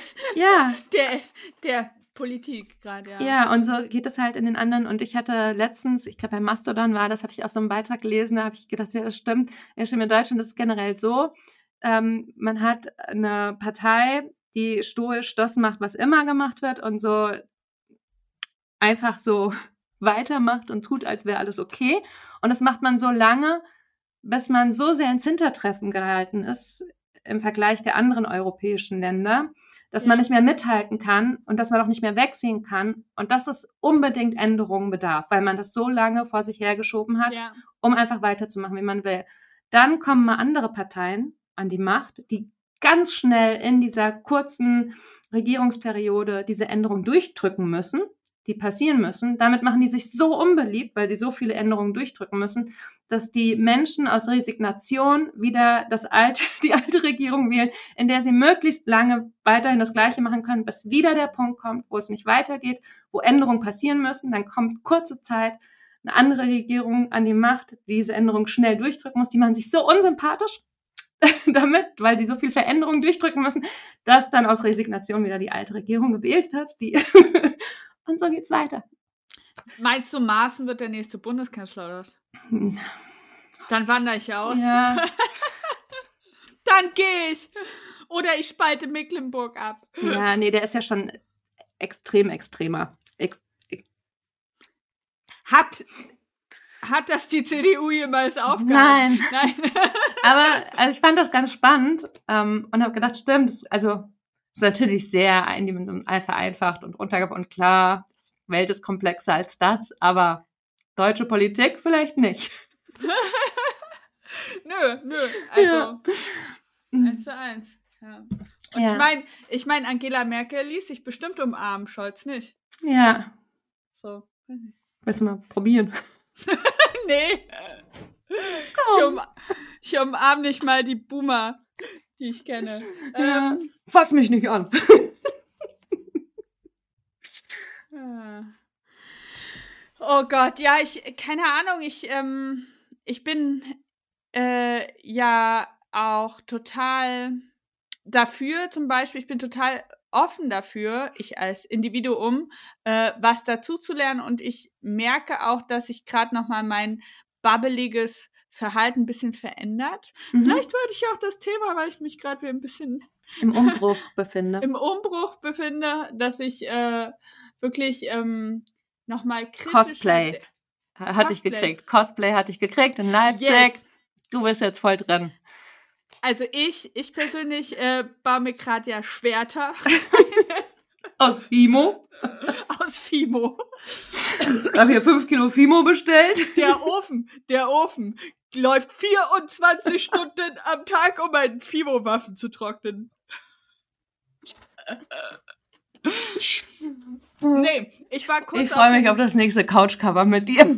Der Politik gerade, Ja, und so geht es halt in den anderen. Und ich hatte letztens, ich glaube bei Mastodon war das, habe ich auch so einen Beitrag gelesen, da habe ich gedacht, ja, das stimmt. Ja, stimmt, in Deutschland ist es generell so, man hat eine Partei, die stoisch das macht, was immer gemacht wird und so einfach so weitermacht und tut, als wäre alles okay. Und das macht man so lange, bis man so sehr ins Hintertreffen gehalten ist im Vergleich der anderen europäischen Länder, dass man nicht mehr mithalten kann und dass man auch nicht mehr wegsehen kann und dass es unbedingt Änderungen bedarf, weil man das so lange vor sich hergeschoben hat, um einfach weiterzumachen, wie man will. Dann kommen mal andere Parteien an die Macht, die ganz schnell in dieser kurzen Regierungsperiode diese Änderungen durchdrücken müssen, die passieren müssen. Damit machen die sich so unbeliebt, weil sie so viele Änderungen durchdrücken müssen, dass die Menschen aus Resignation wieder die alte Regierung wählen, in der sie möglichst lange weiterhin das Gleiche machen können, bis wieder der Punkt kommt, wo es nicht weitergeht, wo Änderungen passieren müssen. Dann kommt kurze Zeit eine andere Regierung an die Macht, die diese Änderung schnell durchdrücken muss. Die machen sich so unsympathisch damit, weil sie so viel Veränderungen durchdrücken müssen, dass dann aus Resignation wieder die alte Regierung gewählt hat. Und so geht's weiter. Meinst du, Maaßen wird der nächste Bundeskanzler, oder? Dann wandere ich aus. Ja. Dann gehe ich. Oder ich spalte Mecklenburg ab. Ja, nee, der ist ja schon extremer. Hat das die CDU jemals aufgehalten? Nein. Aber also ich fand das ganz spannend und habe gedacht, stimmt, ist natürlich sehr eindimensional vereinfacht und runtergebrochen. Und klar, die Welt ist komplexer als das, aber deutsche Politik vielleicht nicht. Nö. Also 1:1. Ja. Und ich meine, Angela Merkel ließ sich bestimmt umarmen, Scholz nicht. Ja. So. Willst du mal probieren? Nee. Ich umarme nicht mal die Boomer, die ich kenne. Fass mich nicht an. Oh Gott, ja, keine Ahnung, ich bin ja auch total dafür, zum Beispiel, ich bin total offen dafür, ich als Individuum, was dazu zu lernen, und ich merke auch, dass sich gerade nochmal mein babbeliges Verhalten ein bisschen verändert. Vielleicht wollte ich auch das Thema, weil ich mich gerade wieder ein bisschen im Umbruch befinde. Dass ich wirklich nochmal kritisch... Cosplay hatte ich gekriegt in Leipzig. Yes. Du bist jetzt voll drin. Also ich persönlich baue mir gerade ja Schwerter. Aus Fimo. Aus Fimo. Ich habe hier 5 Kilo Fimo bestellt. Der Ofen läuft 24 Stunden am Tag, um meine Fimo-Waffen zu trocknen. Nee, ich freue mich auf das nächste Couchcover mit dir.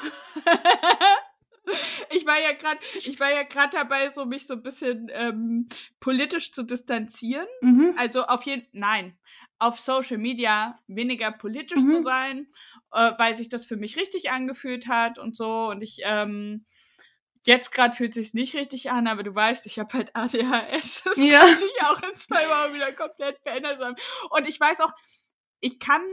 Ich war ja gerade dabei, mich so ein bisschen politisch zu distanzieren. Also auf Social Media weniger politisch zu sein, weil sich das für mich richtig angefühlt hat und so. Und jetzt gerade fühlt es sich nicht richtig an, aber du weißt, ich habe halt ADHS. Das kann sich auch in 2 Wochen wieder komplett verändert sein. Und ich weiß auch, ich kann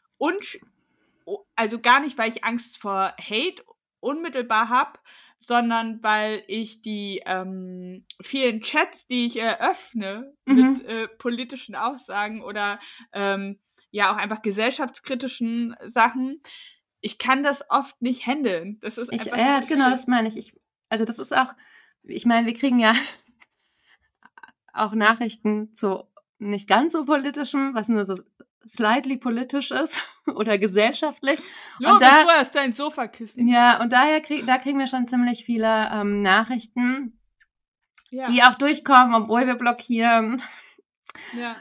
also gar nicht, weil ich Angst vor Hate unmittelbar habe, sondern weil ich die vielen Chats, die ich eröffne mit politischen Aussagen oder auch einfach gesellschaftskritischen Sachen, ich kann das oft nicht handeln. Das ist einfach so genau, das meine ich. Also das ist auch, ich meine, wir kriegen ja auch Nachrichten zu nicht ganz so politischem, was nur so slightly politisch ist oder gesellschaftlich. Und du hast dein Sofakissen. Ja, und da kriegen wir schon ziemlich viele Nachrichten, die auch durchkommen, obwohl wir blockieren. Ja.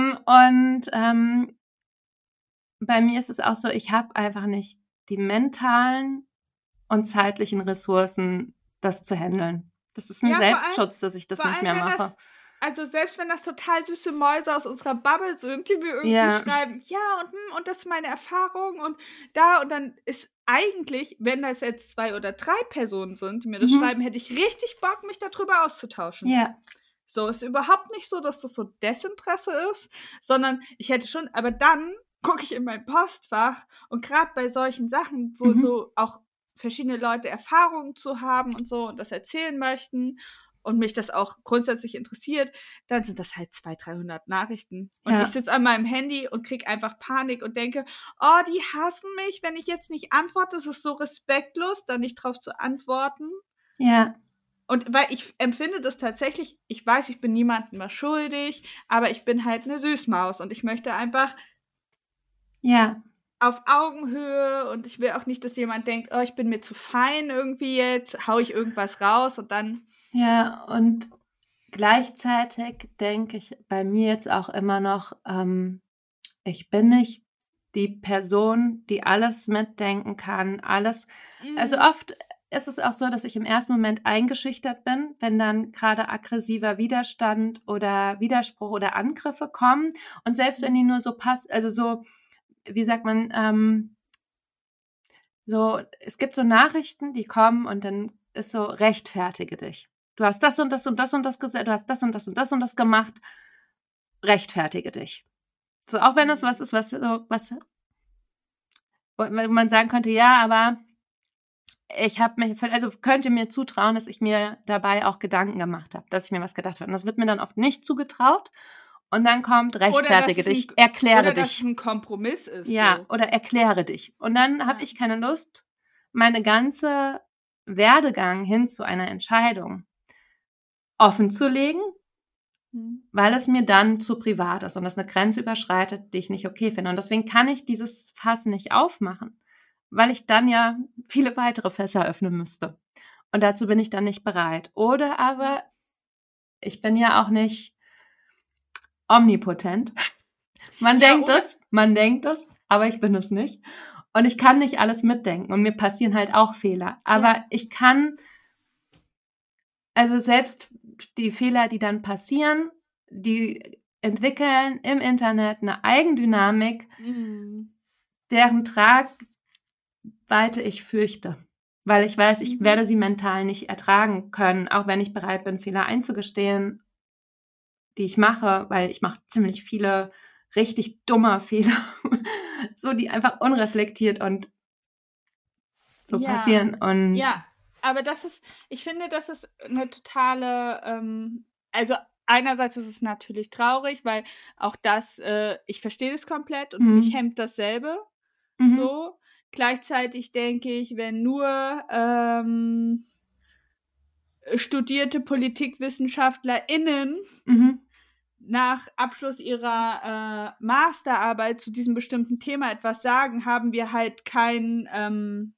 Bei mir ist es auch so, ich habe einfach nicht die mentalen und zeitlichen Ressourcen, das zu handeln. Das ist ein Selbstschutz, dass ich das nicht mehr mache. Also selbst wenn das total süße Mäuse aus unserer Bubble sind, die mir irgendwie schreiben, ja, und das ist meine Erfahrung und da, und dann ist eigentlich, wenn das jetzt 2 oder 3 Personen sind, die mir das schreiben, hätte ich richtig Bock, mich darüber auszutauschen. Ja. So, ist überhaupt nicht so, dass das so Desinteresse ist, sondern ich hätte schon, aber dann gucke ich in mein Postfach und gerade bei solchen Sachen, wo so auch verschiedene Leute Erfahrungen zu haben und so und das erzählen möchten und mich das auch grundsätzlich interessiert, dann sind das halt 200, 300 Nachrichten. Und ich sitze an meinem Handy und kriege einfach Panik und denke, oh, die hassen mich, wenn ich jetzt nicht antworte, das ist so respektlos, da nicht drauf zu antworten. Ja. Und weil ich empfinde das tatsächlich, ich weiß, ich bin niemandem mehr schuldig, aber ich bin halt eine Süßmaus und ich möchte einfach auf Augenhöhe und ich will auch nicht, dass jemand denkt, oh, ich bin mir zu fein irgendwie jetzt, hau ich irgendwas raus und dann. Ja, und gleichzeitig denke ich bei mir jetzt auch immer noch, ich bin nicht die Person, die alles mitdenken kann, alles. Also oft ist es auch so, dass ich im ersten Moment eingeschüchtert bin, wenn dann gerade aggressiver Widerstand oder Widerspruch oder Angriffe kommen. Und selbst wenn die nur so also so, wie sagt man, so, es gibt so Nachrichten, die kommen und dann ist so, rechtfertige dich. Du hast das und das und das und das gesagt, du hast das und das und das und das gemacht, rechtfertige dich. So, auch wenn das was ist, was man sagen könnte, ja, aber ich habe könnte mir zutrauen, dass ich mir dabei auch Gedanken gemacht habe, dass ich mir was gedacht habe. Und das wird mir dann oft nicht zugetraut. Und dann kommt, rechtfertige dich, erkläre dich. Oder dass es ein Kompromiss ist. Ja, so. Oder erkläre dich. Und dann habe ich keine Lust, meine ganze Werdegang hin zu einer Entscheidung offen zu legen, weil es mir dann zu privat ist und das eine Grenze überschreitet, die ich nicht okay finde. Und deswegen kann ich dieses Fass nicht aufmachen, weil ich dann ja viele weitere Fässer öffnen müsste. Und dazu bin ich dann nicht bereit. Oder aber ich bin ja auch nicht omnipotent. Man denkt das, aber ich bin es nicht. Und ich kann nicht alles mitdenken und mir passieren halt auch Fehler. Aber ich kann, also selbst die Fehler, die dann passieren, die entwickeln im Internet eine Eigendynamik, deren Tragweite ich fürchte. Weil ich weiß, ich werde sie mental nicht ertragen können, auch wenn ich bereit bin, Fehler einzugestehen, die ich mache, weil ich mache ziemlich viele richtig dumme Fehler, so die einfach unreflektiert und so passieren. Und ja, aber ich finde, das ist eine totale, also einerseits ist es natürlich traurig, weil auch das, ich verstehe das komplett und mich hemmt dasselbe. So. Gleichzeitig denke ich, wenn nur studierte PolitikwissenschaftlerInnen nach Abschluss ihrer Masterarbeit zu diesem bestimmten Thema etwas sagen, haben wir halt keinen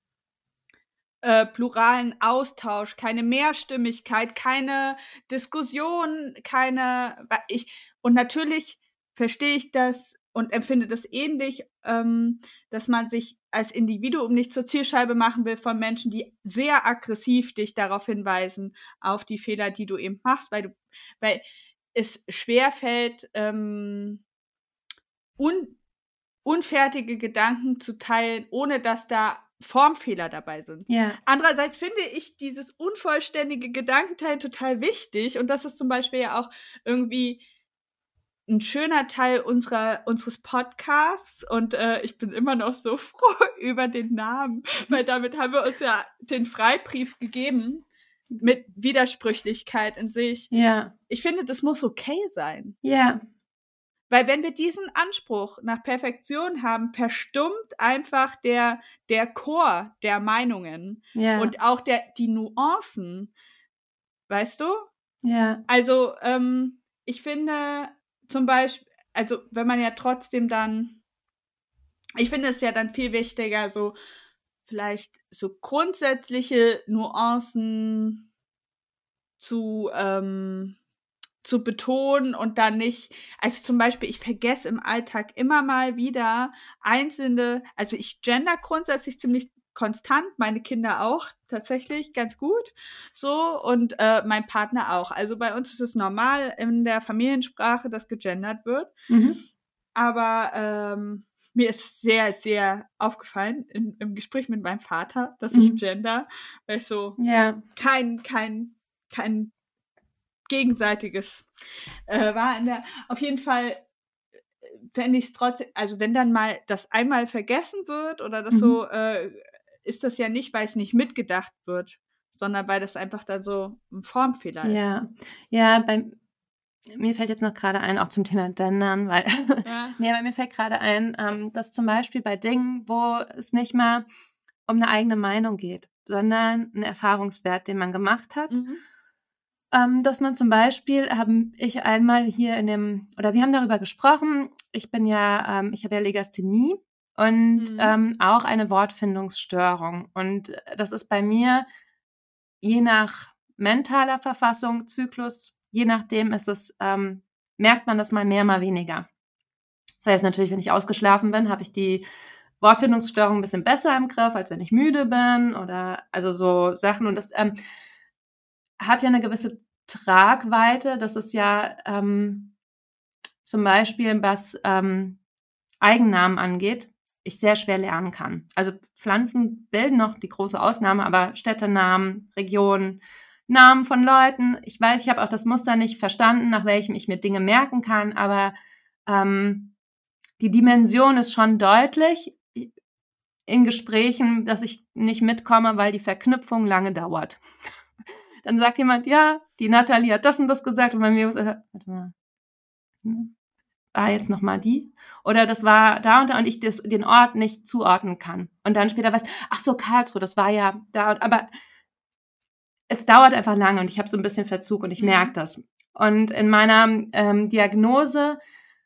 pluralen Austausch, keine Mehrstimmigkeit, keine Diskussion, und natürlich verstehe ich das und empfinde das ähnlich, dass man sich als Individuum nicht zur Zielscheibe machen will von Menschen, die sehr aggressiv dich darauf hinweisen, auf die Fehler, die du eben machst, weil es schwerfällt, unfertige Gedanken zu teilen, ohne dass da Formfehler dabei sind. Ja. Andererseits finde ich dieses unvollständige Gedankenteilen total wichtig und das ist zum Beispiel ja auch irgendwie ein schöner Teil unseres Podcasts und ich bin immer noch so froh über den Namen, weil damit haben wir uns ja den Freibrief gegeben mit Widersprüchlichkeit in sich. Ja. Ich finde, das muss okay sein. Ja. Weil wenn wir diesen Anspruch nach Perfektion haben, verstummt einfach der Chor der Meinungen und auch die Nuancen. Weißt du? Ja. Also, ich finde zum Beispiel, also wenn man ja trotzdem dann, ich finde es ja dann viel wichtiger, so vielleicht so grundsätzliche Nuancen zu betonen und dann nicht, also zum Beispiel, ich vergesse im Alltag immer mal wieder also ich gender grundsätzlich ziemlich konstant, meine Kinder auch tatsächlich ganz gut, so, und mein Partner auch. Also bei uns ist es normal in der Familiensprache, dass gegendert wird, aber mir ist sehr, sehr aufgefallen im Gespräch mit meinem Vater, dass ich gender, weil ich so kein gegenseitiges war auf jeden Fall, wenn ich es trotzdem, also wenn dann mal das einmal vergessen wird oder das so, ist das ja nicht, weil es nicht mitgedacht wird, sondern weil das einfach dann so ein Formfehler ist. Ja, mir fällt jetzt noch gerade ein, auch zum Thema Gendern, weil weil mir fällt gerade ein, dass zum Beispiel bei Dingen, wo es nicht mal um eine eigene Meinung geht, sondern 'n Erfahrungswert, den man gemacht hat. Dass man zum Beispiel wir haben darüber gesprochen, ich habe ja Legasthenie und auch eine Wortfindungsstörung. Und das ist bei mir je nach mentaler Verfassung, Zyklus, je nachdem merkt man das mal mehr, mal weniger. Das heißt natürlich, wenn ich ausgeschlafen bin, habe ich die Wortfindungsstörung ein bisschen besser im Griff, als wenn ich müde bin oder also so Sachen. Und das hat ja eine gewisse Tragweite. Das ist ja zum Beispiel, was Eigennamen angeht, ich sehr schwer lernen kann. Also Pflanzen bilden noch die große Ausnahme, aber Städtenamen, Regionen, Namen von Leuten. Ich weiß, ich habe auch das Muster nicht verstanden, nach welchem ich mir Dinge merken kann, aber die Dimension ist schon deutlich in Gesprächen, dass ich nicht mitkomme, weil die Verknüpfung lange dauert. Dann sagt jemand, ja, die Nathalie hat das und das gesagt und bei mir warte mal, war jetzt nochmal die? Oder das war da und da und ich den Ort nicht zuordnen kann. Und dann später weiß, ach so, Karlsruhe, das war ja da. Aber es dauert einfach lange und ich habe so ein bisschen Verzug und ich merke das. Und in meiner Diagnose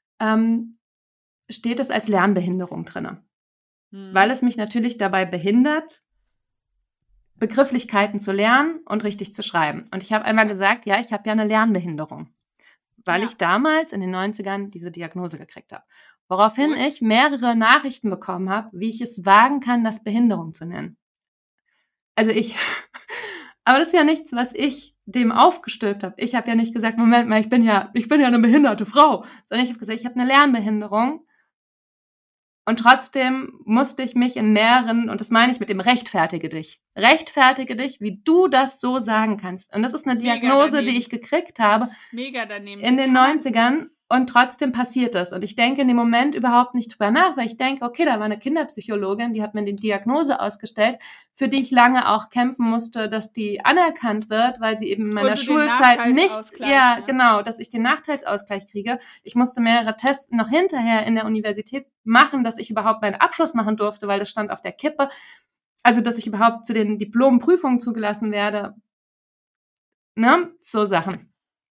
steht es als Lernbehinderung drin. Weil es mich natürlich dabei behindert, Begrifflichkeiten zu lernen und richtig zu schreiben. Und ich habe einmal gesagt, ja, ich habe ja eine Lernbehinderung, weil ich damals in den 90ern diese Diagnose gekriegt habe. Woraufhin ich mehrere Nachrichten bekommen habe, wie ich es wagen kann, das Behinderung zu nennen. Also aber das ist ja nichts, was ich dem aufgestülpt habe. Ich habe ja nicht gesagt, Moment mal, ich bin ja eine behinderte Frau, sondern ich habe gesagt, ich habe eine Lernbehinderung. Und trotzdem musste ich mich in mehreren, und das meine ich mit dem rechtfertige dich, wie du das so sagen kannst. Und das ist eine Diagnose, die ich gekriegt habe in den 90ern und trotzdem passiert das. Und ich denke in dem Moment überhaupt nicht drüber nach, weil ich denke, okay, da war eine Kinderpsychologin, die hat mir die Diagnose ausgestellt, für die ich lange auch kämpfen musste, dass die anerkannt wird, weil sie eben in meiner Schulzeit nicht, genau, dass ich den Nachteilsausgleich kriege. Ich musste mehrere Tests noch hinterher in der Universität machen, dass ich überhaupt meinen Abschluss machen durfte, weil das stand auf der Kippe. Also, dass ich überhaupt zu den Diplomprüfungen zugelassen werde. Ne? So Sachen.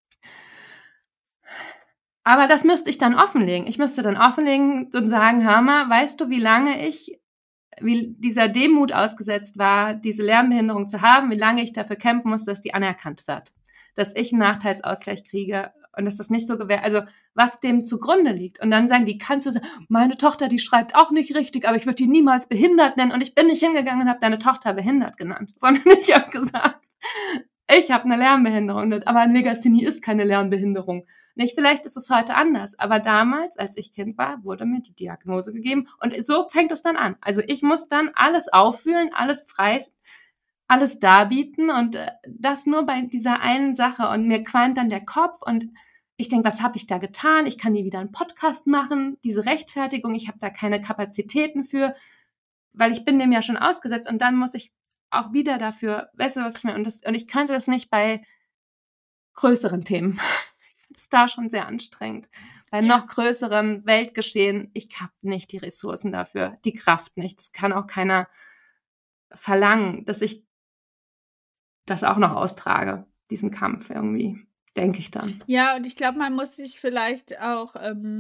Aber das müsste ich dann offenlegen. Ich müsste dann offenlegen und sagen, hör mal, weißt du, wie dieser Demut ausgesetzt war, diese Lernbehinderung zu haben, wie lange ich dafür kämpfen muss, dass die anerkannt wird, dass ich einen Nachteilsausgleich kriege und dass das nicht so also was dem zugrunde liegt. Und dann sagen, wie kannst du sagen, meine Tochter, die schreibt auch nicht richtig, aber ich würde die niemals behindert nennen. Und ich bin nicht hingegangen und habe deine Tochter behindert genannt, sondern ich habe gesagt, ich habe eine Lernbehinderung, aber Legasthenie ist keine Lernbehinderung. Nicht, vielleicht ist es heute anders, aber damals, als ich Kind war, wurde mir die Diagnose gegeben und so fängt es dann an. Also ich muss dann alles auffühlen, alles frei, alles darbieten und das nur bei dieser einen Sache und mir qualmt dann der Kopf und ich denke, was habe ich da getan? Ich kann nie wieder einen Podcast machen, diese Rechtfertigung, ich habe da keine Kapazitäten für, weil ich bin dem ja schon ausgesetzt und dann muss ich auch wieder dafür, weißt du, was ich meine? Und ich kannte das nicht bei größeren Themen. Ich finde es da schon sehr anstrengend. Bei noch größeren Weltgeschehen, ich habe nicht die Ressourcen dafür, die Kraft nicht. Das kann auch keiner verlangen, dass ich das auch noch austrage, diesen Kampf irgendwie, denke ich dann. Ja, und ich glaube, man muss sich vielleicht auch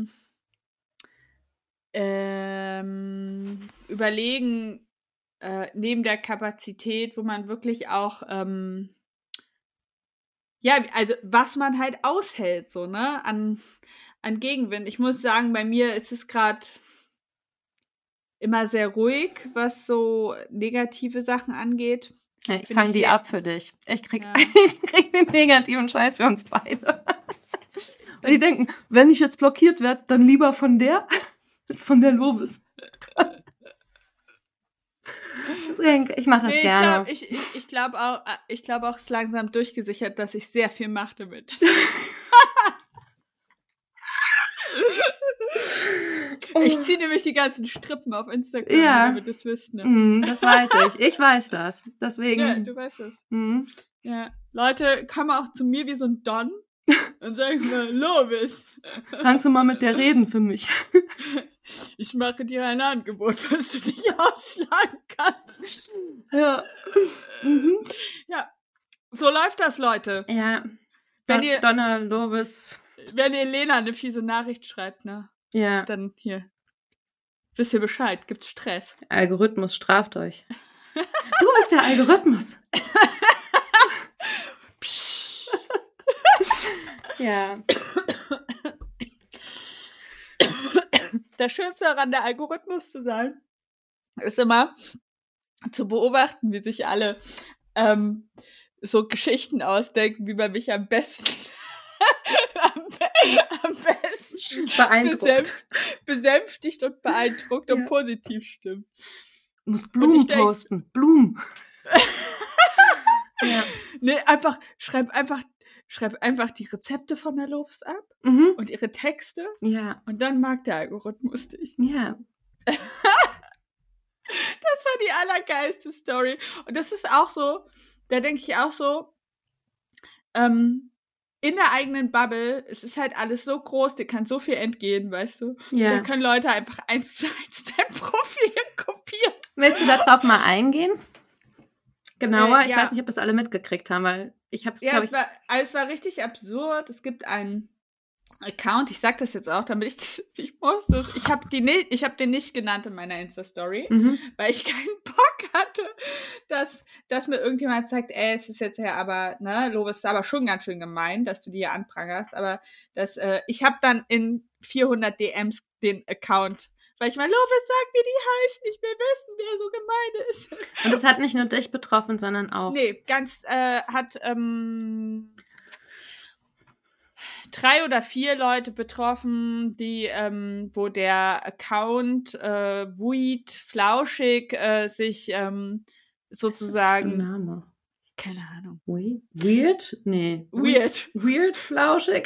überlegen, neben der Kapazität, wo man wirklich auch ja, also was man halt aushält, so, ne, an Gegenwind. Ich muss sagen, bei mir ist es gerade immer sehr ruhig, was so negative Sachen angeht. Ja, ich Bin fange ich die sehr- ab für dich. Ich krieg, Ja. ich krieg den negativen Scheiß für uns beide. Weil die denken, wenn ich jetzt blockiert werde, dann lieber von der als von der Lovis. Deswegen, ich mache das Nee, gerne. ich glaube auch, es ist langsam durchgesichert, dass ich sehr viel mache damit. Ich ziehe nämlich die ganzen Strippen auf Instagram, Ja. damit ihr das wisst, ne? Das weiß ich. Ich weiß das. Deswegen. Ja, du weißt es. Mhm. Ja, Leute kommen auch zu mir wie so ein Don und sagen mal, Lovis, Kannst du mal mit der reden für mich? ich mache dir ein Angebot, was du nicht ausschlagen kannst. Ja. Mhm. Ja, so läuft das, Leute. Ja. Wenn ihr- Donna Lovis. Wenn ihr Lena eine fiese Nachricht schreibt, ne, Ja. dann hier, wisst ihr Bescheid, gibt's Stress. Algorithmus straft euch. Du bist der Algorithmus. Ja. Das Schönste daran, der Algorithmus zu sein, ist immer zu beobachten, wie sich alle so Geschichten ausdenken, wie man mich am besten Beeindruckt. besänftigt und beeindruckt und Ja. positiv stimmt. Du musst Blumen posten. Blumen. Ja. Nee, schreib einfach die Rezepte von der Lovis ab Mhm. und ihre Texte Ja. und dann mag der Algorithmus dich. Ja. Das war die allergeilste Story. Und das ist auch so, da denke ich auch so, in der eigenen Bubble, es ist halt alles so groß, dir kann so viel entgehen, weißt du? Ja. Da können Leute einfach 1:1 dein Profil kopieren. Willst du darauf mal eingehen? Genauer? Ich ja. weiß nicht, ob das alle mitgekriegt haben, weil ich habe es, Ja, glaube ich... es war richtig absurd. Es gibt einen Account, ich sag das jetzt auch, damit ich muss das. Ich habe den nicht genannt in meiner Insta-Story, weil ich keinen Bock hatte, dass mir irgendjemand sagt, es ist jetzt ja aber, ne, Lovis ist aber schon ganz schön gemein, dass du die hier anprangerst, aber ich habe dann in 400 DMs den Account, weil ich meine, Lovis sagt, wie die heißt, nicht mehr wissen, wer so gemein ist. Und es hat nicht nur dich betroffen, sondern auch... Nee, hat 3 oder 4 Leute betroffen, die, wo der Account Weed Flauschig sich sozusagen. Name. Keine Ahnung. Weird? Nee. Weird Flauschig.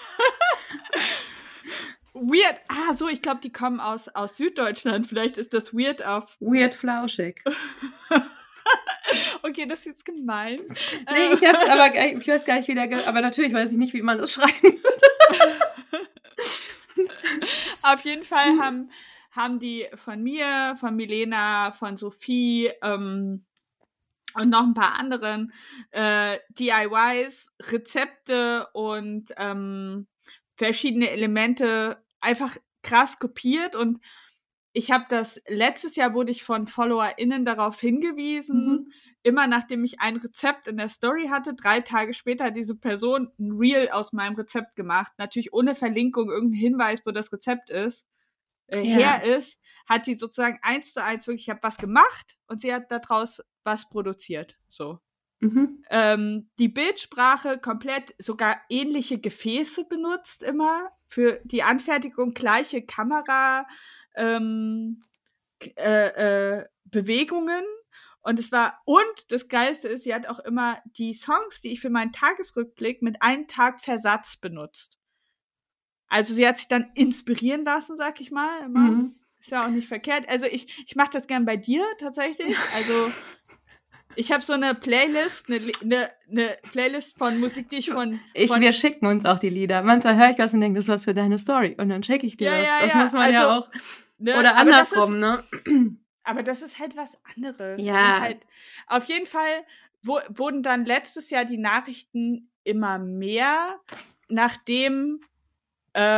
Weird. Ah, so, ich glaube, die kommen aus Süddeutschland. Vielleicht ist das Weird auf. Weird Flauschig. Okay, das ist jetzt gemein. Nee, ich weiß gar nicht, wie der... Aber natürlich weiß ich nicht, wie man das schreiben würde. Auf jeden Fall haben die von mir, von Milena, von Sophie und noch ein paar anderen DIYs, Rezepte und verschiedene Elemente einfach krass kopiert. Und ich habe letztes Jahr wurde ich von FollowerInnen darauf hingewiesen, immer nachdem ich ein Rezept in der Story hatte, 3 Tage später hat diese Person ein Reel aus meinem Rezept gemacht. Natürlich ohne Verlinkung, irgendein Hinweis, wo das Rezept ist, her ist, hat die sozusagen 1:1 wirklich, ich habe was gemacht und sie hat daraus was produziert. So. Die Bildsprache komplett, sogar ähnliche Gefäße benutzt immer für die Anfertigung, gleiche Kamera, Bewegungen. Und das Geilste ist, sie hat auch immer die Songs, die ich für meinen Tagesrückblick mit einem Tag Versatz benutzt. Also sie hat sich dann inspirieren lassen, sag ich mal. Immer. Ist ja auch nicht verkehrt. Also ich mache das gern bei dir tatsächlich. Also ich habe so eine Playlist, eine Playlist von Musik, die wir schicken uns auch die Lieder. Manchmal höre ich was und denke, das ist was für deine Story. Und dann schicke ich dir das. Das muss man ja auch. Ne? Oder andersrum, ne? Aber das ist halt was anderes. Ja. Halt, auf jeden Fall wurden dann letztes Jahr die Nachrichten immer mehr, nachdem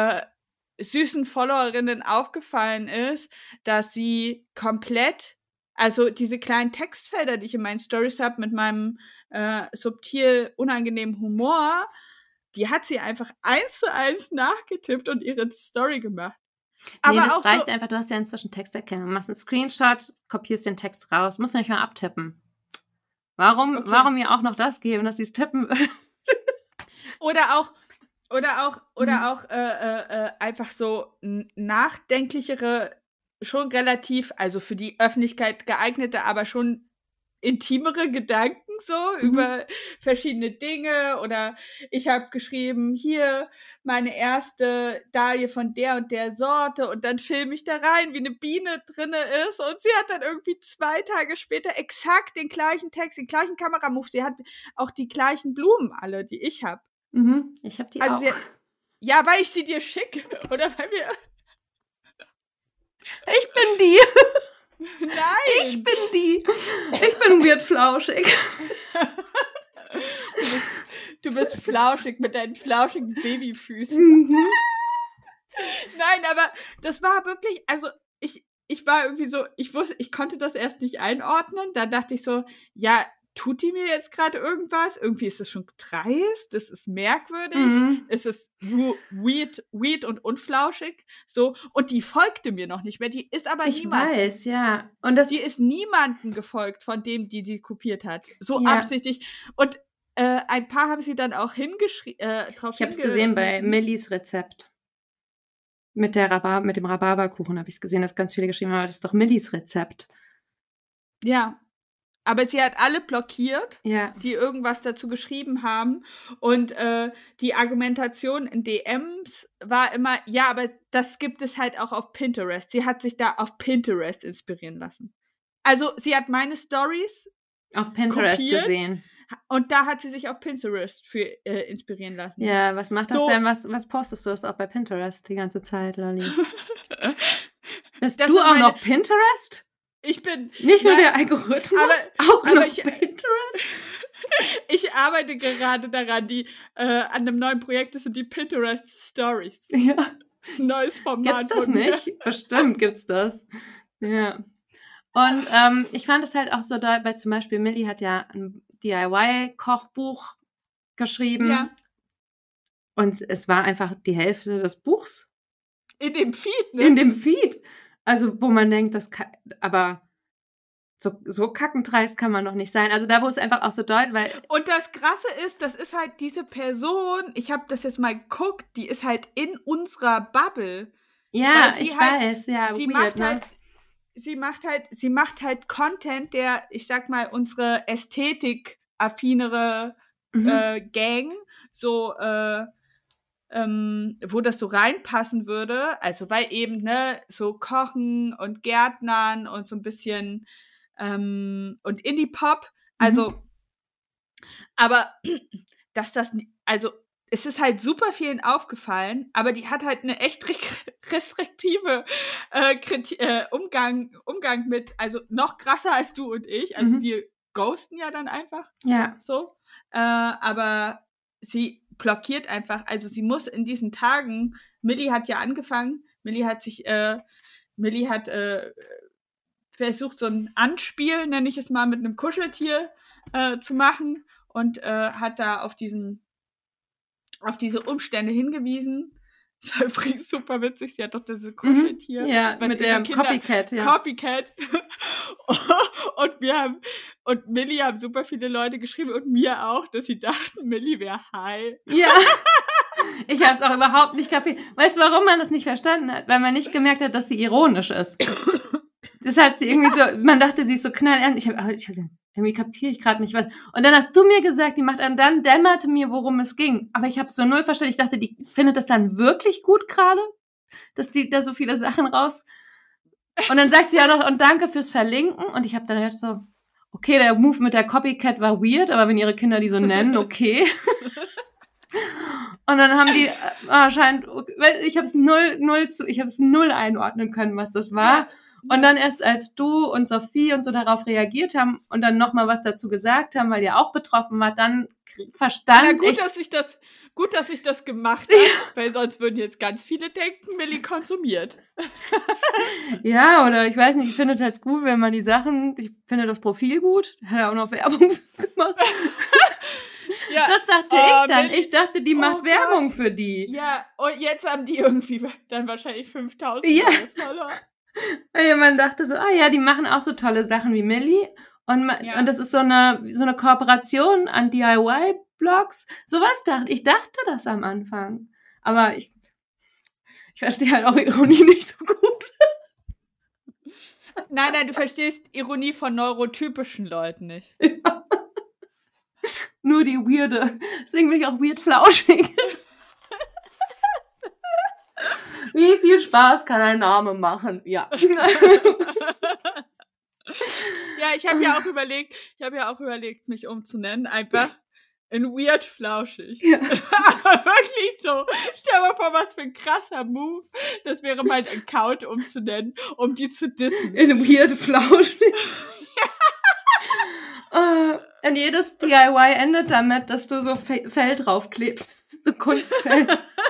süßen Followerinnen aufgefallen ist, dass sie komplett Also diese kleinen Textfelder, die ich in meinen Stories habe mit meinem subtil unangenehmen Humor, die hat sie einfach 1:1 nachgetippt und ihre Story gemacht. Nee, Aber das auch reicht so, einfach, du hast ja inzwischen Texterkennung. Machst einen Screenshot, kopierst den Text raus, musst nicht mal abtippen. Warum okay. mir auch noch das geben, dass sie es tippen? Oder auch Mhm. einfach so nachdenklichere, schon relativ, also für die Öffentlichkeit geeignete, aber schon intimere Gedanken so Mhm. über verschiedene Dinge. Oder ich habe geschrieben, hier meine erste Dahlie von der und der Sorte, und dann filme ich da rein, wie eine Biene drinne ist, und sie hat dann irgendwie 2 Tage später exakt den gleichen Text, den gleichen Kameramove, sie hat auch die gleichen Blumen alle, die ich habe. Mhm. Ich habe die Also auch. ja, weil ich sie dir schicke oder weil wir Ich bin die. Ich nein. bin die. Ich bin weird flauschig. Du bist flauschig mit deinen flauschigen Babyfüßen. Mhm. Nein, aber das war wirklich, also ich war irgendwie so, ich konnte das erst nicht einordnen. Dann dachte ich so, ja, tut die mir jetzt gerade irgendwas? Irgendwie ist es schon dreist, das ist merkwürdig, Mhm. es ist weird und unflauschig. So, und die folgte mir noch nicht mehr. Die ist aber Ich niemandem. weiß, ja. Und das, Die ist niemandem gefolgt von dem, die sie kopiert hat. So ja. absichtlich. Und ein paar haben sie dann auch drauf Ich habe es gesehen bei hingewiesen. Millis Rezept. Mit dem Rhabarberkuchen habe ich es gesehen, dass ganz viele geschrieben haben, das ist doch Millis Rezept. Ja, aber sie hat alle blockiert, Ja. die irgendwas dazu geschrieben haben. Und die Argumentation in DMs war immer, ja, aber das gibt es halt auch auf Pinterest. Sie hat sich da auf Pinterest inspirieren lassen. Also sie hat meine Stories Auf Pinterest kopiert gesehen. und da hat sie sich auf Pinterest für inspirieren lassen. Ja, was macht das So, denn? Was postest du das auch bei Pinterest die ganze Zeit, Lolli? Bist das du sind auch meine, noch Pinterest? ich bin, Nicht nur nein, der Algorithmus, auch aber noch ich, Pinterest? ich arbeite gerade daran, an einem neuen Projekt, das sind die Pinterest Stories. Ja. Ein neues Gibt's Format das von mir. nicht? Bestimmt gibt's das. Ja. Und ich fand es halt auch so doll, weil zum Beispiel Milli hat ja ein DIY-Kochbuch geschrieben Ja, und es war einfach die Hälfte des Buchs in dem Feed, ne? in dem Feed. Also, wo man denkt, aber so kackendreist kann man doch nicht sein. Also da, wo es einfach auch so doll, weil Und das Krasse ist, das ist halt diese Person, ich habe das jetzt mal geguckt, die ist halt in unserer Bubble. ja, Weil sie ich halt, weiß, ja, sie weird, macht ne? halt, sie macht halt Content, der, ich sag mal, unsere ästhetik-affinere Mhm. Gang so, wo das so reinpassen würde. Also weil eben, ne, so Kochen und Gärtnern und so ein bisschen und Indie-Pop. Mhm. Also, aber dass also es ist halt super vielen aufgefallen, aber die hat halt eine echt restriktive Umgang mit, also noch krasser als du und ich. Also Mhm. wir ghosten ja dann einfach Ja. so. Aber sie blockiert einfach, also sie muss in diesen Tagen, Milli hat ja angefangen, Milli hat versucht, so ein Anspiel, nenne ich es mal, mit einem Kuscheltier zu machen und hat da auf diese Umstände hingewiesen. Das war übrigens super witzig. Sie hat doch dieses Mhm. Kuscheltier, Ja, was mit ihre der Kinder Copycat, ja. Copycat. Und Milli haben super viele Leute geschrieben und mir auch, dass sie dachten, Milli wäre high. Ja. Ich habe es auch überhaupt nicht kapiert. Weißt du, warum man das nicht verstanden hat? Weil man nicht gemerkt hat, dass sie ironisch ist. Das hat sie irgendwie so, man dachte, sie ist so knallernst. Ich hab, irgendwie kapiere ich gerade nicht was. Und dann hast du mir gesagt, die macht, und dann dämmerte mir, worum es ging. Aber ich habe es so null verstanden. Ich dachte, die findet das dann wirklich gut gerade, dass die da so viele Sachen raus. Und dann sagt sie ja noch, und danke fürs Verlinken. Und ich habe dann gedacht so, okay, der Move mit der Copycat war weird, aber wenn ihre Kinder die so nennen, okay. Und dann haben die anscheinend, ich habe es null einordnen können, was das war. Ja. Und dann erst als du und Sophie und so darauf reagiert haben und dann nochmal was dazu gesagt haben, weil ihr auch betroffen wart, dann verstand gut, ich... dass ich das gemacht habe, weil sonst würden jetzt ganz viele denken, Millie konsumiert. Ja, oder ich weiß nicht, ich finde das gut, wenn man die Sachen, ich finde das Profil gut, hat er auch noch Werbung gemacht. Ja. Das dachte ich dann. Millie, Ich dachte, die macht Werbung für die. Ja, und jetzt haben die irgendwie dann wahrscheinlich 5000 Follower. Weil man dachte so, die machen auch so tolle Sachen wie Millie. Und das ist so eine Kooperation an DIY-Blogs. Sowas ich dachte das am Anfang. Aber ich verstehe halt auch Ironie nicht so gut. Nein, du verstehst Ironie von neurotypischen Leuten nicht. Ja. Nur die weirde. Deswegen bin ich auch weird flauschig. Wie viel Spaß kann ein Name machen? Ja. Ja, ich habe ja auch überlegt, mich umzunennen. Einfach in weird flauschig. Ja. Aber wirklich so. Stell dir mal vor, was für ein krasser Move. Das wäre mein Account umzunennen, um die zu dissen. In weird flauschig. Und jedes DIY endet damit, dass du so Fell draufklebst. So Kunstfell.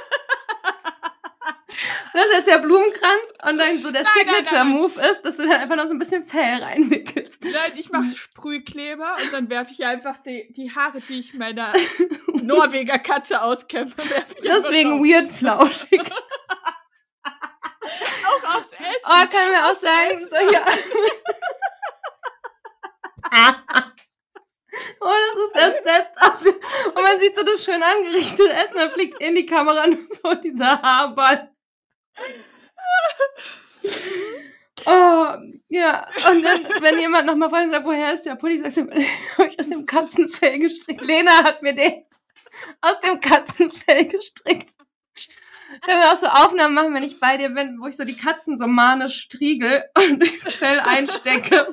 Das ist jetzt der Blumenkranz und dann so der Signature-Move ist, dass du dann einfach noch so ein bisschen Fell reinwickelst. Nein, ich mache Sprühkleber und dann werfe ich einfach die Haare, die ich meiner Norweger Katze auskämpfe. Deswegen weird flauschig. Auch aufs Essen. Oh, können wir auch sagen, so ja. Oh, das ist das Beste. Und man sieht so das schön angerichtete Essen, da fliegt in die Kamera nur so dieser Haarball. Oh, ja. Und dann, wenn jemand nochmal fragt und sagt, woher ist der Pulli, sagst du, habe ich aus dem Katzenfell gestrickt. Lena hat mir den aus dem Katzenfell gestrickt. Wenn wir auch so Aufnahmen machen, wenn ich bei dir bin, wo ich so die Katzen so manisch striegel und das Fell einstecke.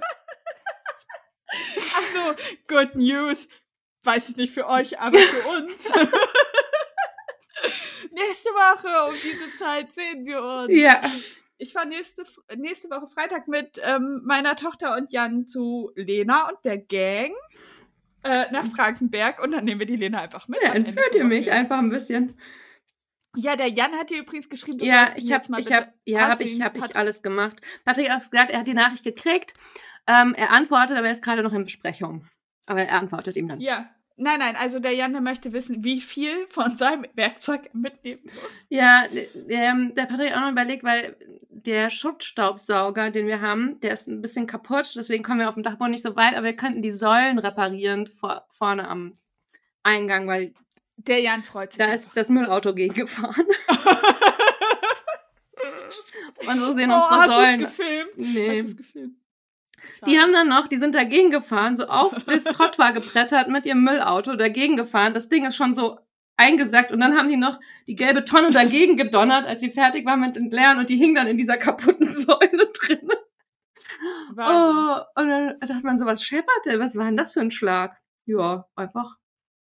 Ach so, good news. Weiß ich nicht für euch, aber für uns. Nächste Woche um diese Zeit sehen wir uns. Ja. Ich fahre nächste Woche Freitag mit meiner Tochter und Jan zu Lena und der Gang nach Frankenberg und dann nehmen wir die Lena einfach mit. Ja, entführt ihr mich einfach ein bisschen. Ja, der Jan hat dir übrigens geschrieben, du sollst ihn jetzt mal bitte hab ich alles gemacht. Patrick hat gesagt, er hat die Nachricht gekriegt. Er antwortet, aber er ist gerade noch in Besprechung. Aber er antwortet ihm dann. Ja. Nein, also der Jan, der möchte wissen, wie viel von seinem Werkzeug mitnehmen muss. Ja, der Patrick auch noch überlegt, weil der Schutzstaubsauger, den wir haben, der ist ein bisschen kaputt, deswegen kommen wir auf dem Dachboden nicht so weit, aber wir könnten die Säulen reparieren vorne am Eingang, weil der Jan freut sich. Da ist das Müllauto gegengefahren. Und so sehen unsere Säulen. Hast du es gefilmt? Nee. Hast du es gefilmt? Die sind dagegen gefahren, so auf das Trottoir gebrettert mit ihrem Müllauto, dagegen gefahren. Das Ding ist schon so eingesackt und dann haben die noch die gelbe Tonne dagegen gedonnert, als sie fertig waren mit Entleeren und die hing dann in dieser kaputten Säule drin. Oh, und dann dachte man so, was schepperte? Was war denn das für ein Schlag? Ja, einfach.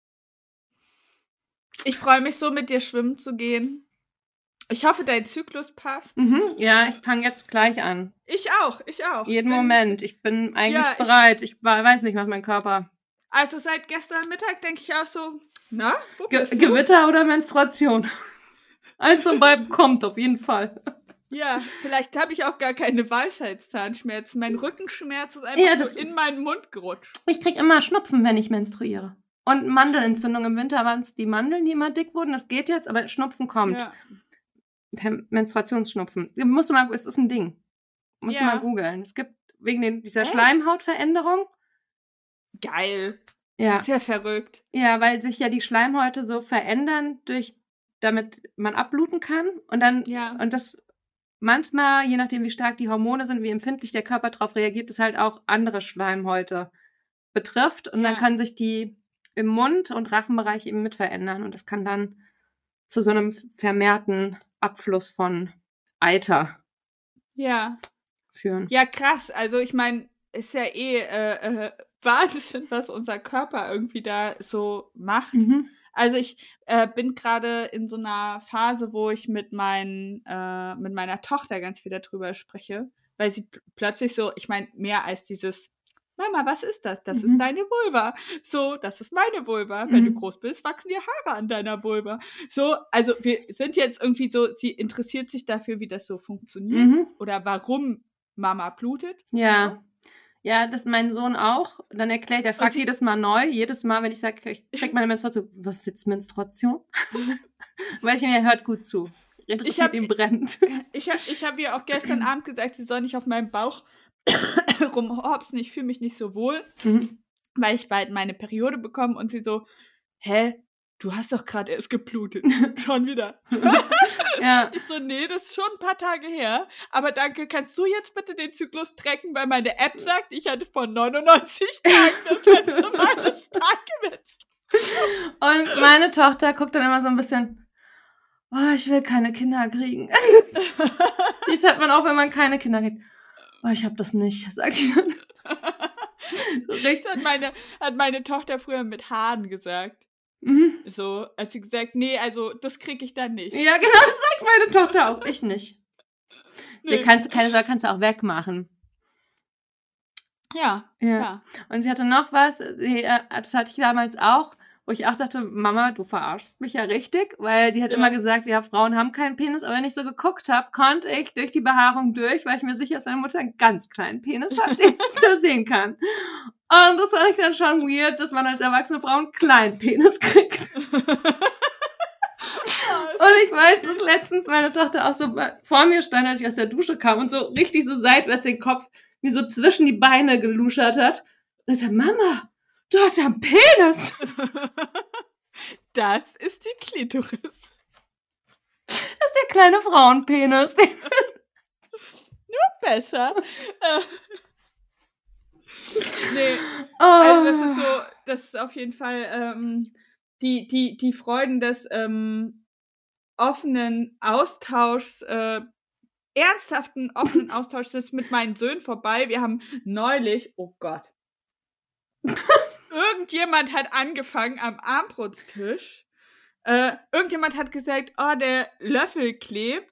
Ich freue mich so, mit dir schwimmen zu gehen. Ich hoffe, dein Zyklus passt. Ja, ich fange jetzt gleich an. Ich auch. Jeden Moment. Ich bin eigentlich bereit. Ich weiß nicht, was mein Körper... Also seit gestern Mittag denke ich auch so, na, wo bist du? Gewitter oder Menstruation? Eins von beiden kommt auf jeden Fall. Ja, vielleicht habe ich auch gar keine Weisheitszahnschmerzen. Mein Rückenschmerz ist einfach nur in meinen Mund gerutscht. Ich kriege immer Schnupfen, wenn ich menstruiere. Und Mandelentzündung. Im Winter waren es die Mandeln, die immer dick wurden. Das geht jetzt, aber Schnupfen kommt. Ja. Menstruationsschnupfen. Es ist ein Ding. Musst du mal googeln. Es gibt wegen dieser Schleimhautveränderung. Geil. Ja. Ist ja verrückt. Ja, weil sich ja die Schleimhäute so verändern, damit man abbluten kann. Und dann, und das manchmal, je nachdem wie stark die Hormone sind, wie empfindlich der Körper darauf reagiert, das halt auch andere Schleimhäute betrifft. Und dann kann sich die im Mund- und Rachenbereich eben mit verändern. Und das kann dann zu so einem vermehrten Abfluss von Eiter führen. Ja, krass. Also ich meine, ist ja Wahnsinn, was unser Körper irgendwie da so macht. Also ich bin gerade in so einer Phase, wo ich mit meiner Tochter ganz viel darüber spreche. weil sie plötzlich so, ich meine, mehr als dieses, Mama, was ist das? Das ist deine Vulva. So, das ist meine Vulva. Wenn du groß bist, wachsen dir Haare an deiner Vulva. So, also wir sind jetzt irgendwie so, sie interessiert sich dafür, wie das so funktioniert oder warum Mama blutet. Ja. So. Ja, das mein Sohn auch. Und dann erklärt er, fragt jedes Mal neu. Jedes Mal, wenn ich sage, ich krieg meine Menstruation, was ist jetzt Menstruation? Weil ich mir, hört gut zu. Interessiert ihn brennend. Ich hab ihr auch gestern Abend gesagt, sie soll nicht auf meinem Bauch rumhopsen, ich fühle mich nicht so wohl, weil ich bald meine Periode bekomme und sie so, hä, du hast doch gerade erst geblutet, schon wieder. Ja. Ich so, nee, das ist schon ein paar Tage her, aber danke, kannst du jetzt bitte den Zyklus tracken, weil meine App sagt, ich hatte vor 99 Tagen das letzte Mal nicht gewitzt. Und meine Tochter guckt dann immer so ein bisschen, oh, ich will keine Kinder kriegen. Das hat man auch, wenn man keine Kinder kriegt. Oh, ich habe das nicht, sagt die dann. So hat meine Tochter früher mit Haaren gesagt. So, als sie gesagt, nee, also das kriege ich dann nicht. Ja, genau, das sagt meine Tochter auch. Ich nicht. Nee. Kannst du auch wegmachen. Ja. Und sie hatte noch was, das hatte ich damals auch, wo ich auch dachte, Mama, du verarschst mich ja richtig, weil die hat immer gesagt, ja, Frauen haben keinen Penis, aber wenn ich so geguckt habe, konnte ich durch die Behaarung weil ich mir sicher, dass meine Mutter einen ganz kleinen Penis hat, den ich da sehen kann. Und das fand ich dann schon weird, dass man als erwachsene Frau einen kleinen Penis kriegt. Und ich weiß, dass letztens meine Tochter auch so vor mir stand, als ich aus der Dusche kam und so richtig so seitwärts den Kopf mir so zwischen die Beine geluschert hat. Und ich sag, Mama, du hast ja einen Penis. Das ist die Klitoris. Das ist der kleine Frauenpenis. Nur besser. Nee, also das ist auf jeden Fall die Freuden des offenen Austauschs, ernsthaften offenen Austauschs ist mit meinen Söhnen vorbei. Wir haben neulich, oh Gott, irgendjemand hat angefangen am Abendbrotstisch. Irgendjemand hat gesagt, oh, der Löffel klebt.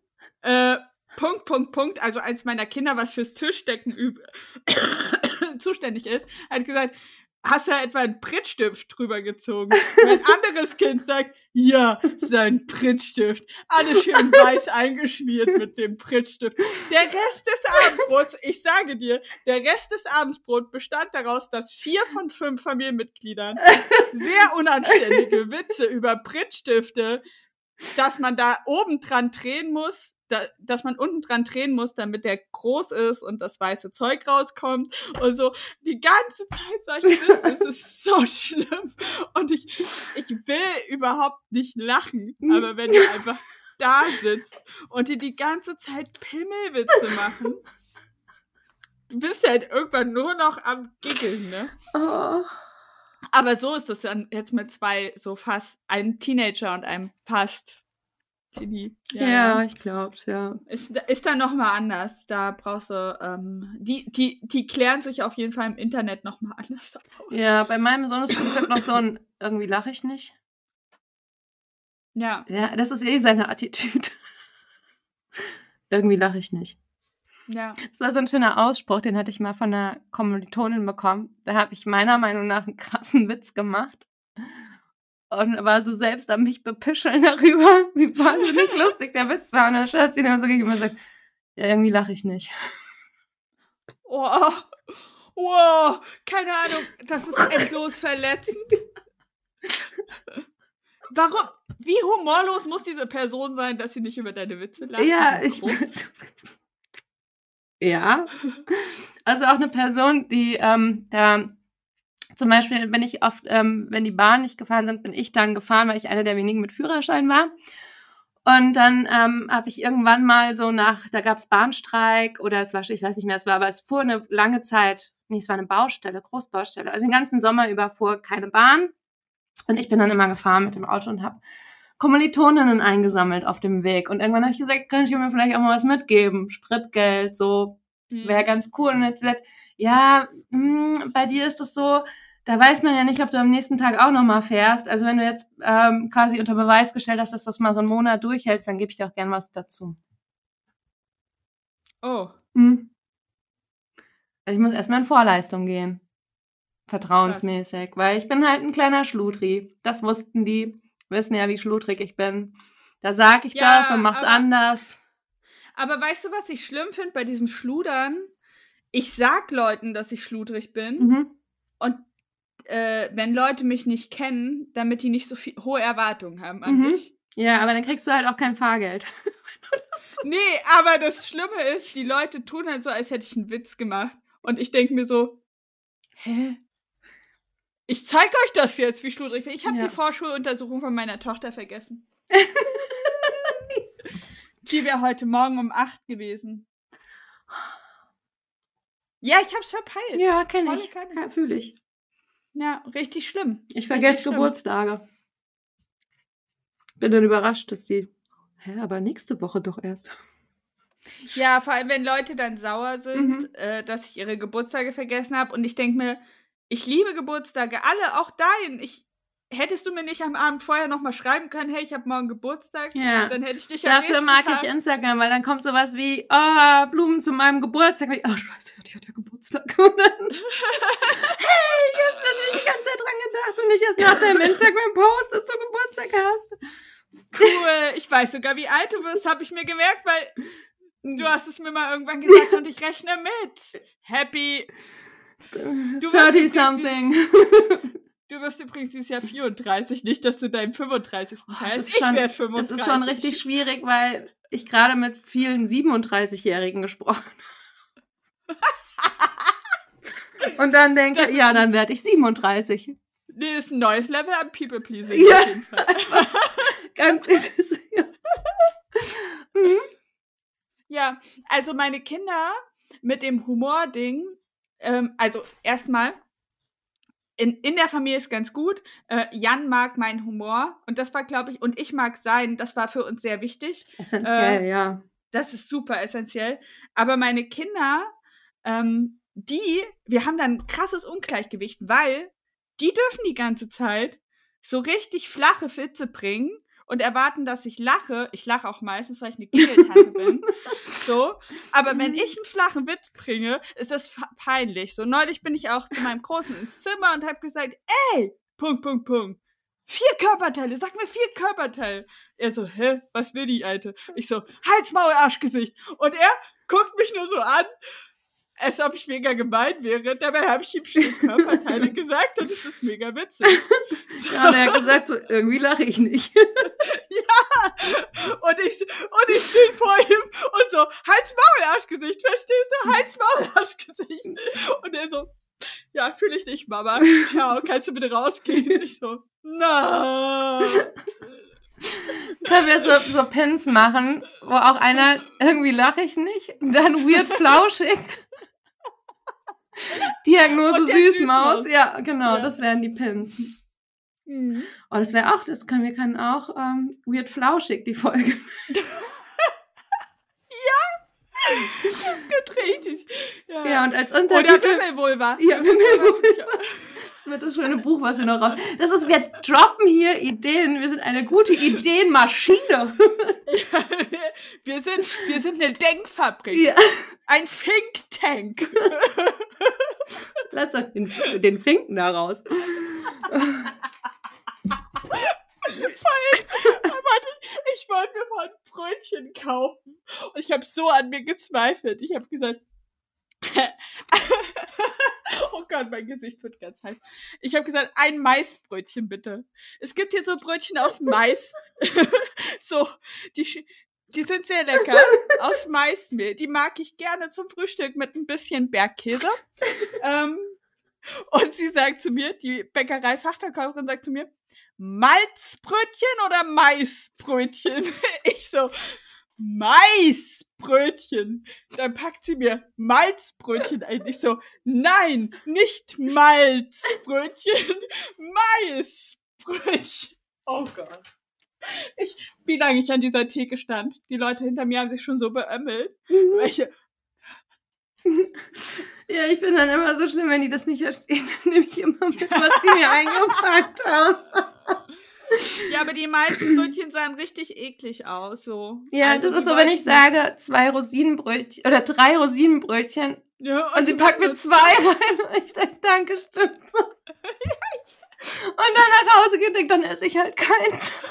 Punkt. Also eins meiner Kinder, was fürs Tischdecken zuständig ist, hat gesagt, hast du etwa einen Prittstift drüber gezogen? Und ein anderes Kind sagt, ja, sein Prittstift. Alles schön weiß eingeschmiert mit dem Prittstift. Der Rest des Abendbrots, ich sage dir, der Rest des Abendbrots bestand daraus, dass 4 von 5 Familienmitgliedern sehr unanständige Witze über Prittstifte, dass man da oben dran drehen muss, dass man unten dran drehen muss, damit der groß ist und das weiße Zeug rauskommt und so. Die ganze Zeit solche Witze, es ist so schlimm. Und ich will überhaupt nicht lachen, aber wenn du einfach da sitzt und die ganze Zeit Pimmelwitze machen, du bist halt irgendwann nur noch am Giggeln, ne? Oh. Aber so ist das dann jetzt mit 2, so fast, einem Teenager und einem fast Teenie. Ja, ich glaub's, ja. Ist dann nochmal anders. Da brauchst du, die klären sich auf jeden Fall im Internet nochmal anders aus. Ja, bei meinem Sohn ist zum Glück noch so ein, irgendwie lache ich nicht. Ja. Ja, das ist seine Attitüde. Irgendwie lache ich nicht. Ja. Das war so ein schöner Ausspruch, den hatte ich mal von einer Kommilitonin bekommen. Da habe ich meiner Meinung nach einen krassen Witz gemacht. Und war so selbst an mich bepischeln darüber, wie wahnsinnig lustig der Witz war. Und dann hat sie dann so gegenüber gesagt, ja, irgendwie lache ich nicht. Wow, keine Ahnung, das ist endlos verletzend. Warum? Wie humorlos muss diese Person sein, dass sie nicht über deine Witze lacht? Ja, ja. Also auch eine Person, die da zum Beispiel, wenn ich oft, wenn die Bahn nicht gefahren sind, bin ich dann gefahren, weil ich eine der wenigen mit Führerschein war. Und dann habe ich irgendwann mal so da gab es Bahnstreik oder es war, ich weiß nicht mehr, aber es fuhr eine lange Zeit, es war eine Baustelle, Großbaustelle. Also den ganzen Sommer über fuhr keine Bahn. Und ich bin dann immer gefahren mit dem Auto und habe Kommilitoninnen eingesammelt auf dem Weg. Und irgendwann habe ich gesagt, könnte ich mir vielleicht auch mal was mitgeben? Spritgeld, so, wäre ganz cool. Und jetzt gesagt, ja, bei dir ist das so, da weiß man ja nicht, ob du am nächsten Tag auch nochmal fährst. Also wenn du jetzt quasi unter Beweis gestellt hast, dass du das mal so einen Monat durchhältst, dann gebe ich dir auch gern was dazu. Oh. Also ich muss erstmal in Vorleistung gehen. Vertrauensmäßig. Weil ich bin halt ein kleiner Schludri. Das wussten die. Wissen ja, wie schludrig ich bin. Da sag ich das und mach's anders. Aber weißt du, was ich schlimm finde bei diesem Schludern? Ich sag Leuten, dass ich schludrig bin. Und wenn Leute mich nicht kennen, damit die nicht so hohe Erwartungen haben an mich. Ja, aber dann kriegst du halt auch kein Fahrgeld. Nee, aber das Schlimme ist, die Leute tun halt so, als hätte ich einen Witz gemacht. Und ich denke mir so, hä? Ich zeige euch das jetzt, wie schludrig ich bin. Ich habe die Vorschuluntersuchung von meiner Tochter vergessen. Die wäre heute Morgen um 8 gewesen. Ja, ich hab's verpeilt. Ja, kenne ich. Fühle ich. Ja, richtig schlimm. Ich vergesse Geburtstage. Bin dann überrascht, dass die... aber nächste Woche doch erst. Ja, vor allem, wenn Leute dann sauer sind, dass ich ihre Geburtstage vergessen habe. Und ich denke mir, ich liebe Geburtstage, alle, auch dein. Hättest du mir nicht am Abend vorher nochmal schreiben können, hey, ich habe morgen Geburtstag, dann hätte ich dich am nächsten Tag... Dafür mag ich Instagram, weil dann kommt sowas wie, Blumen zu meinem Geburtstag. Und ich, scheiße, die hat ja Geburtstag. Und dann, hey, ich habe natürlich die ganze Zeit dran gedacht und nicht erst nach deinem Instagram-Post, dass du Geburtstag hast. Cool, ich weiß sogar, wie alt du wirst, habe ich mir gemerkt, weil du hast es mir mal irgendwann gesagt und ich rechne mit. Happy 30-something. Du wirst übrigens dieses Jahr 34, nicht, dass du deinen 35. feierst. Ich werde 35. Das ist schon richtig schwierig, weil ich gerade mit vielen 37-Jährigen gesprochen habe. Und dann denke, dann werde ich 37. Nee, das ist ein neues Level an People-Pleasing. Ja, auf jeden Fall. ganz ist es. Ja, also meine Kinder mit dem Humor-Ding, also erstmal, in der Familie ist ganz gut. Jan mag meinen Humor und das war, glaube ich, und ich mag seinen, das war für uns sehr wichtig. Das ist essentiell, ja. Das ist super essentiell. Aber meine Kinder, wir haben dann ein krasses Ungleichgewicht, weil die dürfen die ganze Zeit so richtig flache Witze bringen und erwarten, dass ich lache. Ich lache auch meistens, weil ich eine Kegeltante bin. So. Aber wenn ich einen flachen Witz bringe, ist das peinlich. So, neulich bin ich auch zu meinem Großen ins Zimmer und habe gesagt, ey, ... 4 Körperteile, sag mir 4 Körperteile. Er so, hä, was will die Alte? Ich so, Hals, Maul, Arschgesicht. Und er guckt mich nur so an, als ob ich mega gemein wäre. Dabei habe ich ihm 4 Körperteile gesagt und es ist mega witzig. So. Ja, und er hat gesagt, so, irgendwie lache ich nicht. Ja, und ich stehe vor ihm und so, Hals, Maul, Arschgesicht, verstehst du? Hals, Maul, Arschgesicht. Und er so, ja, fühle ich nicht, Mama. Ciao, kannst du bitte rausgehen? Ich so, na. Können wir so Pins machen, wo auch einer, irgendwie lache ich nicht, dann weird flauschig. Diagnose Süßmaus. Ja, genau, das wären die Pins. Mhm. Oh, das wäre auch, wir können auch weird flauschig die Folge. Das gibt richtig. Ja, und als Untertitel... Oder Wimmelvulva. Ja, Wimmelvulva. Das wird das schöne Buch, was wir noch raus... wir droppen hier Ideen. Wir sind eine gute Ideenmaschine. Ja, wir sind eine Denkfabrik. Ja. Ein Think Tank. Lass doch den Finken da raus. Ich wollte mir mal ein Brötchen kaufen und ich habe so an mir gezweifelt. Ich habe gesagt, oh Gott, mein Gesicht wird ganz heiß. Ich habe gesagt, ein Maisbrötchen bitte. Es gibt hier so Brötchen aus Mais. So, die sind sehr lecker, aus Maismehl. Die mag ich gerne zum Frühstück mit ein bisschen Bergkäse. Und sie sagt zu mir, die Bäckerei-Fachverkäuferin sagt zu mir, Malzbrötchen oder Maisbrötchen? Ich so, Maisbrötchen. Dann packt sie mir Malzbrötchen ein. Ich so, nein, nicht Malzbrötchen, Maisbrötchen. Oh Gott. Wie lange ich an dieser Theke stand. Die Leute hinter mir haben sich schon so beömmelt. Ja, ich bin dann immer so schlimm, wenn die das nicht verstehen, dann nehme ich immer mit, was sie mir eingepackt haben. Ja, aber die Malzbrötchen sahen richtig eklig aus. So. Ja, Also das ist die so, wenn wollte ich sage, 2 Rosinenbrötchen oder 3 Rosinenbrötchen Ja, und sie packt mir 2 rein und ich sage, danke, stimmt. Und dann nach Hause geht und denkt, dann esse ich halt keins.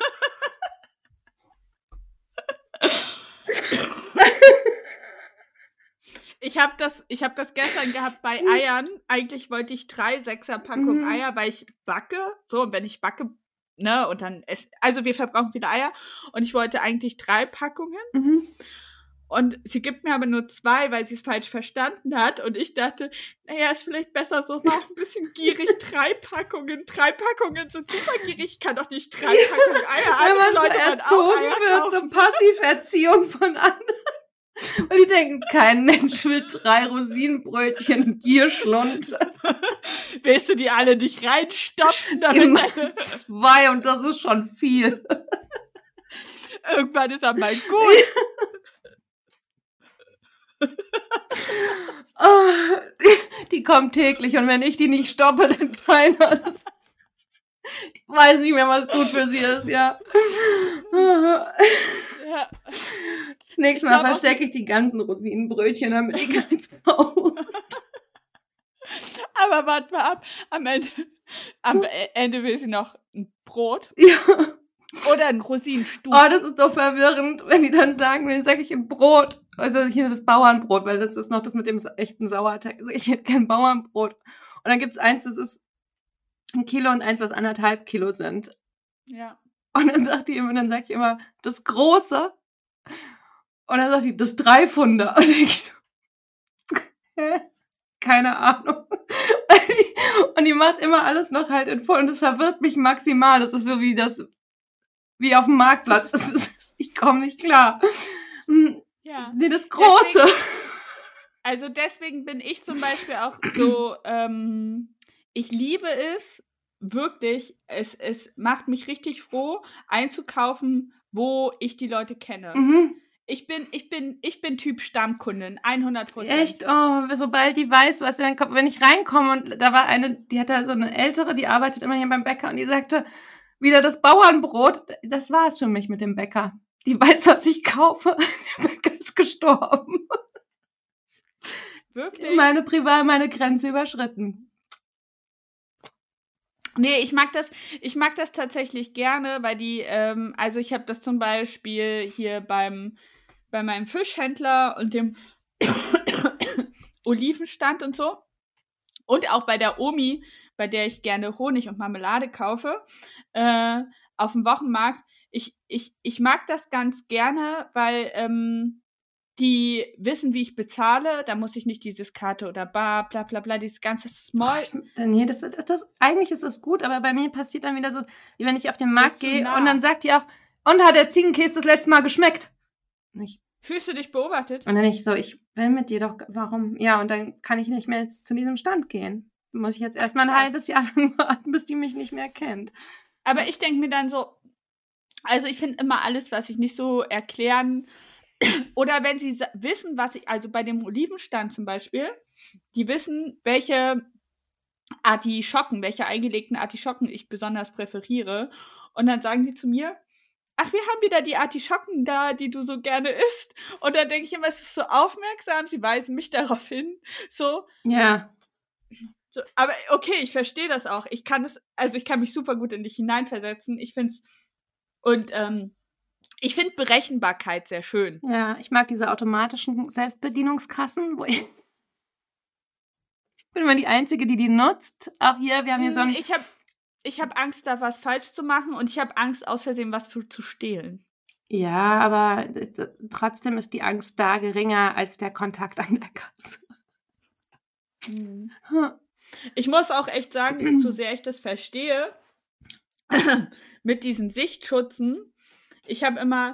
Ich habe das gestern gehabt bei Eiern. Eigentlich wollte ich 3 6er-Packungen Eier, weil ich backe. So, und wenn ich backe, ne, und dann also wir verbrauchen viele Eier. Und ich wollte eigentlich 3 Packungen. Und sie gibt mir aber nur 2, weil sie es falsch verstanden hat. Und ich dachte, naja, ist vielleicht besser so, war auch ein bisschen gierig. 3 Packungen. 3 Packungen sind super gierig. Ich kann doch nicht 3 Packungen Eier. Wenn man Leute so wollen auch erzogen Eier wird, kaufen. so Passiverziehung von anderen. Und die denken, kein Mensch will 3 Rosinenbrötchen Gierschlund. Willst du die alle nicht reinstopfen? Immer 2 und das ist schon viel. Irgendwann ist er mal gut. Die kommt täglich und wenn ich die nicht stoppe, dann keiner. Ich weiß nicht mehr, was gut für sie ist, ja. Ja. Das nächste Mal verstecke ich die ganzen Rosinenbrötchen, damit die keins kaufen. Aber warte mal ab. Am Ende will sie noch ein Brot. Ja. Oder ein Rosinenstuhl. Oh, das ist so verwirrend, wenn die dann sagen, wenn sage ich ein Brot, also hier das Bauernbrot, weil das ist noch das mit dem echten Sauerteig. Also ich hätte kein Bauernbrot. Und dann gibt's eins, das ist 1 Kilo und eins, was 1,5 Kilo sind. Ja. Und dann sag ich immer, das Große. Und dann sagt die, das 3 Pfunder. Und ich so, keine Ahnung. Und die macht immer alles noch halt in voll und das verwirrt mich maximal. Das ist wie auf dem Marktplatz. Ich komme nicht klar. Ja. Nee, das Große. Deswegen bin ich zum Beispiel auch so, ich liebe es wirklich, es macht mich richtig froh, einzukaufen, wo ich die Leute kenne. Ich bin Typ Stammkundin, 100%. Echt? Oh, sobald die weiß, was dann kommt, wenn ich reinkomme und da war eine, die hat da so eine ältere, die arbeitet immer hier beim Bäcker und die sagte, wieder das Bauernbrot, das war es für mich mit dem Bäcker. Die weiß, was ich kaufe. Der Bäcker ist gestorben. Wirklich? Meine Grenze überschritten. Nee, ich mag das tatsächlich gerne, weil die, also ich habe das zum Beispiel hier bei meinem Fischhändler und dem Olivenstand und so. Und auch bei der Omi, bei der ich gerne Honig und Marmelade kaufe, auf dem Wochenmarkt. Ich mag das ganz gerne, weil die wissen, wie ich bezahle. Da muss ich nicht dieses Karte oder Bar, bla bla bla, dieses ganze Small. Nee, eigentlich ist das gut, aber bei mir passiert dann wieder so, wie wenn ich auf den Markt gehe und dann sagt die auch, und hat der Ziegenkäse das letzte Mal geschmeckt? Fühlst du dich beobachtet? Und dann ich will mit dir doch, warum? Ja, und dann kann ich nicht mehr zu diesem Stand gehen. Muss ich jetzt erstmal ein halbes Jahr lang warten, bis die mich nicht mehr kennt. Aber ich denke mir dann so, also ich finde immer alles, was ich nicht so erklären, oder wenn sie wissen, also bei dem Olivenstand zum Beispiel, die wissen, welche eingelegten Artischocken ich besonders präferiere. Und dann sagen sie zu mir, ach, wir haben wieder die Artischocken da, die du so gerne isst. Und dann denke ich immer, es ist so aufmerksam, sie weisen mich darauf hin. So. Ja. So, aber okay, ich verstehe das auch. Ich kann mich super gut in dich hineinversetzen. Ich finde Berechenbarkeit sehr schön. Ja, ich mag diese automatischen Selbstbedienungskassen, wo ich bin immer die Einzige, die nutzt. Auch hier, wir haben hier so ein... Ich hab Angst, da was falsch zu machen und ich habe Angst, aus Versehen was zu stehlen. Ja, aber trotzdem ist die Angst da geringer als der Kontakt an der Kasse. Ich muss auch echt sagen, so sehr ich das verstehe, mit diesen Sichtschutzen, ich habe immer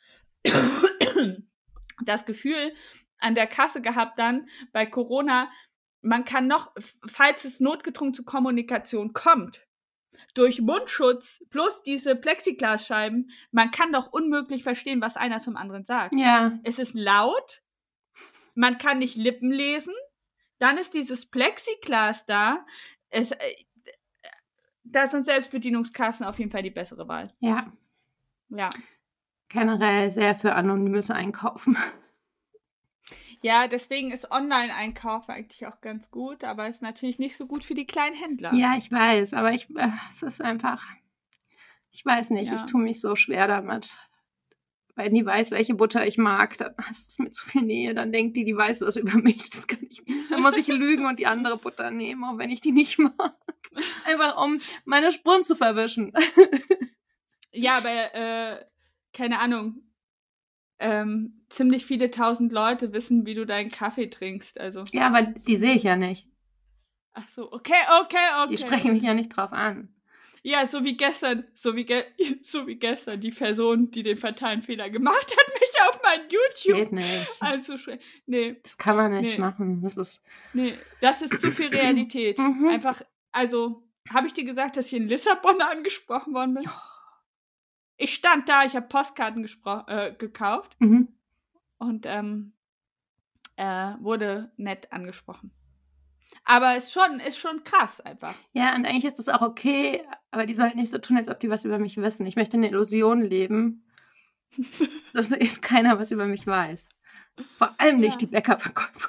das Gefühl an der Kasse gehabt dann bei Corona, man kann noch, falls es notgedrungen zur Kommunikation kommt, durch Mundschutz plus diese Plexiglasscheiben, man kann doch unmöglich verstehen, was einer zum anderen sagt. Ja. Es ist laut, man kann nicht Lippen lesen, dann ist dieses Plexiglas da, da sind Selbstbedienungskassen auf jeden Fall die bessere Wahl. Ja. Ja. Generell sehr für anonymes Einkaufen. Ja, deswegen ist Online-Einkauf eigentlich auch ganz gut, aber ist natürlich nicht so gut für die kleinen Händler. Ja, ich weiß, aber es ist einfach, ich weiß nicht, ich tue mich so schwer damit. Weil die weiß, welche Butter ich mag, dann ist es mit zu viel Nähe, dann denkt die weiß was über mich. Das kann ich nicht. Dann muss ich lügen und die andere Butter nehmen, auch wenn ich die nicht mag. Einfach um meine Spuren zu verwischen. Ja, aber keine Ahnung. Ziemlich viele 1000 Leute wissen, wie du deinen Kaffee trinkst. Also. Ja, aber die sehe ich ja nicht. Ach so, okay. Die sprechen mich ja nicht drauf an. Ja, so wie gestern, die Person, die den fatalen Fehler gemacht hat, mich auf mein YouTube geht nicht. Nee. Das kann man nicht machen. Das ist zu viel Realität. Einfach, also, habe ich dir gesagt, dass ich in Lissabon angesprochen worden bin? Ich stand da, ich habe Postkarten gekauft und wurde nett angesprochen. Aber ist schon krass einfach. Ja, und eigentlich ist das auch okay, aber die sollten nicht so tun, als ob die was über mich wissen. Ich möchte in der Illusion leben, dass keiner was über mich weiß. Vor allem nicht die Bäckerverkäuferin.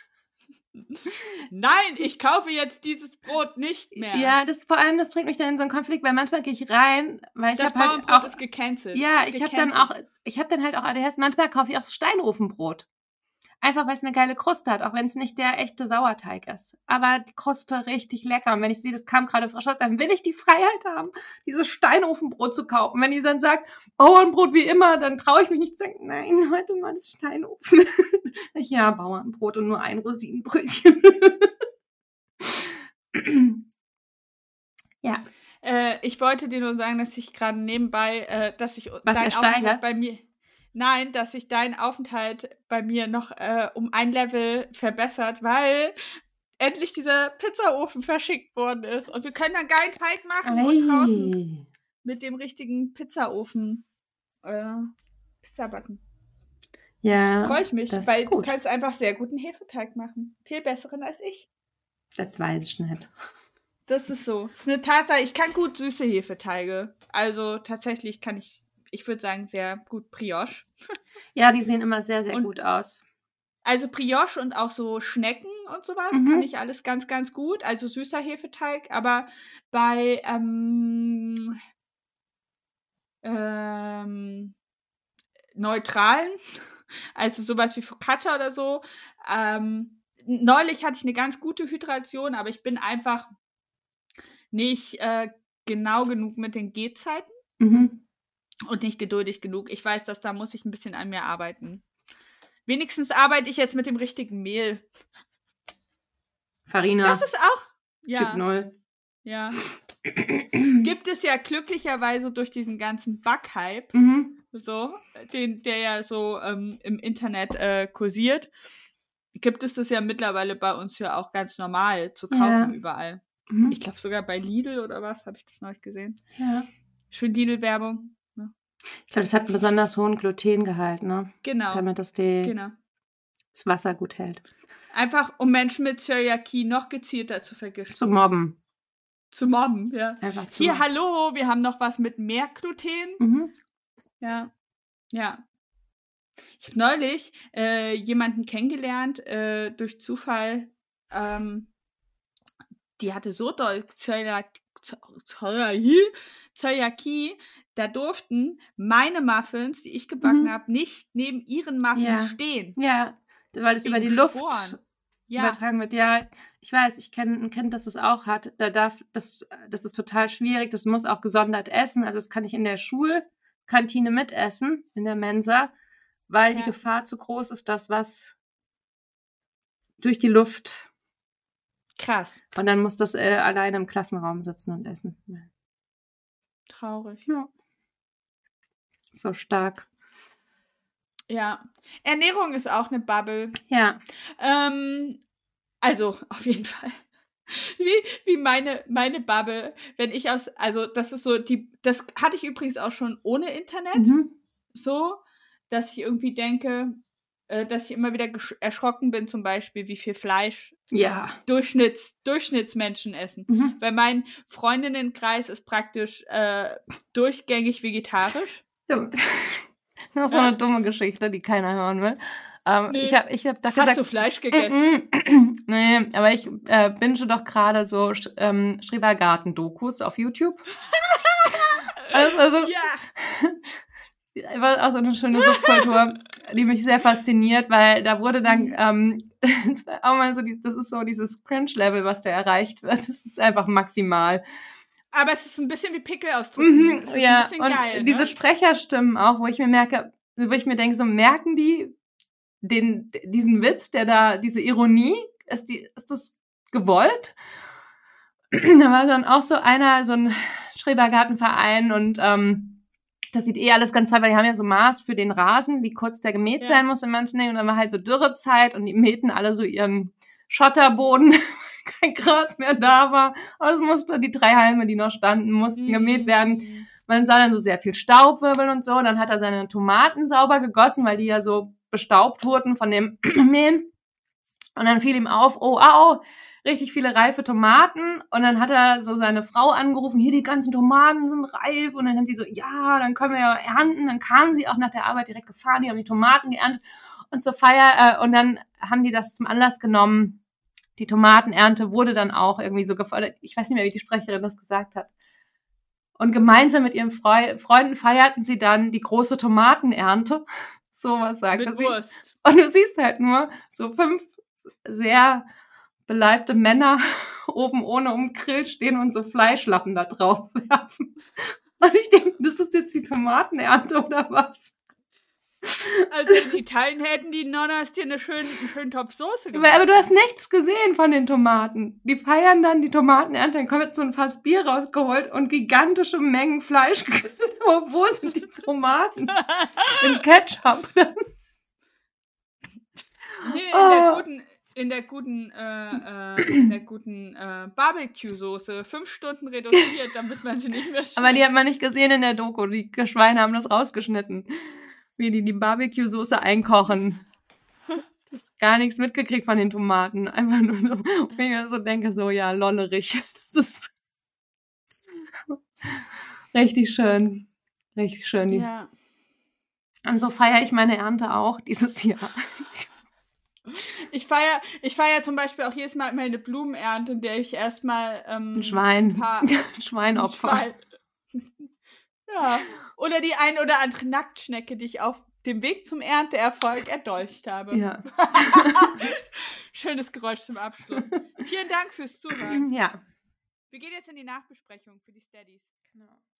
Nein, ich kaufe jetzt dieses Brot nicht mehr. Ja, das bringt mich dann in so einen Konflikt, weil manchmal gehe ich rein, weil das Bauernbrot ist gecancelt. Ja, ich habe dann halt auch ADHS. Manchmal kaufe ich auch Steinofenbrot. Einfach, weil es eine geile Kruste hat, auch wenn es nicht der echte Sauerteig ist. Aber die Kruste richtig lecker. Und wenn ich sehe, das kam gerade frisch raus, dann will ich die Freiheit haben, dieses Steinofenbrot zu kaufen. Wenn die dann sagt, Bauernbrot wie immer, dann traue ich mich nicht zu sagen, nein, heute mal das Steinofen. Ja, Bauernbrot und nur ein Rosinenbrötchen. Ja. Ich wollte dir nur sagen, dass ich gerade nebenbei, dass ich was ersteigert bei mir... Nein, dass sich dein Aufenthalt bei mir noch um ein Level verbessert, weil endlich dieser Pizzaofen verschickt worden ist. Und wir können dann geilen Teig machen und draußen mit dem richtigen Pizzaofen Pizza backen. Ja, freue ich mich, weil du kannst einfach sehr guten Hefeteig machen. Viel besseren als ich. Das weiß ich nicht. Das ist so. Das ist eine Tatsache. Ich kann gut süße Hefeteige. Also tatsächlich kann ich würde sagen, sehr gut Brioche. Ja, die sehen immer sehr, sehr gut aus. Also Brioche und auch so Schnecken und sowas kann ich alles ganz, ganz gut. Also süßer Hefeteig. Aber bei neutralen, also sowas wie Focaccia oder so, neulich hatte ich eine ganz gute Hydration, aber ich bin einfach nicht genau genug mit den Gehzeiten. Und nicht geduldig genug. Ich weiß, dass da muss ich ein bisschen an mir arbeiten. Wenigstens arbeite ich jetzt mit dem richtigen Mehl. Farina. Das ist auch... Typ 0. Ja. Gibt es ja glücklicherweise durch diesen ganzen Backhype, so, der ja so im Internet kursiert, gibt es das ja mittlerweile bei uns ja auch ganz normal zu kaufen überall. Ich glaube sogar bei Lidl oder was, habe ich das neulich gesehen. Ja. Schön Lidl-Werbung. Ich glaube, das hat einen besonders hohen Glutengehalt, ne? Genau. Damit das das Wasser gut hält. Einfach, um Menschen mit Zöliakie noch gezielter zu vergiften. Zu mobben. Ja. Einfach Hier, hallo, wir haben noch was mit mehr Gluten. Ja. Ich habe neulich jemanden kennengelernt, durch Zufall. Die hatte so doll Zöliakie, da durften meine Muffins, die ich gebacken habe, nicht neben ihren Muffins stehen. Ja, weil es über die Luft übertragen wird. Ja, ich weiß, ich kenne ein Kind, das es auch hat. Das ist total schwierig. Das muss auch gesondert essen. Also das kann ich in der Schulkantine mitessen, in der Mensa, weil die Gefahr zu groß ist, dass was durch die Luft... Krass. Und dann muss das alleine im Klassenraum sitzen und essen. Ja. Traurig. Ja. So stark. Ja. Ernährung ist auch eine Bubble. Ja. Also, auf jeden Fall. Wie meine Bubble, wenn ich also das ist so, das hatte ich übrigens auch schon ohne Internet. So, dass ich irgendwie denke, dass ich immer wieder erschrocken bin, zum Beispiel, wie viel Fleisch Ja. Durchschnittsmenschen essen. Mhm. Weil mein Freundinnenkreis ist praktisch durchgängig vegetarisch. Stimmt. Noch so eine dumme Geschichte, die keiner hören will. Nee. Ich hab doch Hast gesagt, du Fleisch gegessen? nee, aber ich binge doch gerade so Schrebergarten-Dokus auf YouTube. Also, Ja. war auch so eine schöne Subkultur, die mich sehr fasziniert, weil da wurde dann, das war auch mal so, das ist so dieses Cringe-Level, was da erreicht wird. Das ist einfach maximal. Aber es ist ein bisschen wie Pickel ausdrücken. Es ist Ja, ein bisschen und geil, diese ne? Sprecherstimmen auch, wo ich mir denke, so merken die diesen Witz, der da, diese Ironie, ist das gewollt? Da war dann auch so ein Schrebergartenverein und das sieht alles ganz toll, weil die haben ja so Maß für den Rasen, wie kurz der gemäht sein muss in manchen Dingen. Und dann war halt so Dürrezeit und die mähten alle so ihren Schotterboden, kein Gras mehr da war. Aber es musste, die 3 Halme, die noch standen, mussten gemäht werden. Man sah dann so sehr viel Staubwirbeln und so. Dann hat er seine Tomaten sauber gegossen, weil die ja so bestaubt wurden von dem Mähen. Und dann fiel ihm auf, oh, richtig viele reife Tomaten. Und dann hat er so seine Frau angerufen, hier, die ganzen Tomaten sind reif. Und dann hat die so, ja, dann können wir ja ernten. Dann kamen sie auch nach der Arbeit direkt gefahren, die haben die Tomaten geerntet. Und zur Feier, und dann haben die das zum Anlass genommen. Die Tomatenernte wurde dann auch irgendwie so gefordert. Ich weiß nicht mehr, wie die Sprecherin das gesagt hat. Und gemeinsam mit ihren Freunden feierten sie dann die große Tomatenernte. So was sagte sie. Wurst. Und du siehst halt nur so 5 sehr beleibte Männer oben ohne um den Grill stehen und so Fleischlappen da drauf werfen. Und ich denke, das ist jetzt die Tomatenernte oder was? Also in Italien hätten die Nonnas dir einen schönen Topf Soße gemacht. Aber du hast nichts gesehen von den Tomaten. Die feiern dann die Tomatenernte, dann kommt jetzt so ein Fass Bier rausgeholt und gigantische Mengen Fleisch. Wo sind die Tomaten? Im Ketchup. Nee, in der guten Barbecue-Soße 5 Stunden reduziert, damit man sie nicht mehr schmeckt. Aber die hat man nicht gesehen in der Doku. Die Schweine haben das rausgeschnitten. Wie die Barbecue-Soße einkochen. Du hast gar nichts mitgekriegt von den Tomaten. Einfach nur so, wenn ich mir so denke, so, ja, lollerig. Das ist richtig schön. Richtig schön. Ja. Und so feiere ich meine Ernte auch dieses Jahr. Ich feiere zum Beispiel auch jedes Mal meine Blumenernte, in der ich erstmal ein Schweinopfer. Ja. Oder die ein oder andere Nacktschnecke, die ich auf dem Weg zum Ernteerfolg erdolcht habe. Ja. Schönes Geräusch zum Abschluss. Vielen Dank fürs Zuhören. Ja. Wir gehen jetzt in die Nachbesprechung für die Steadies. Genau.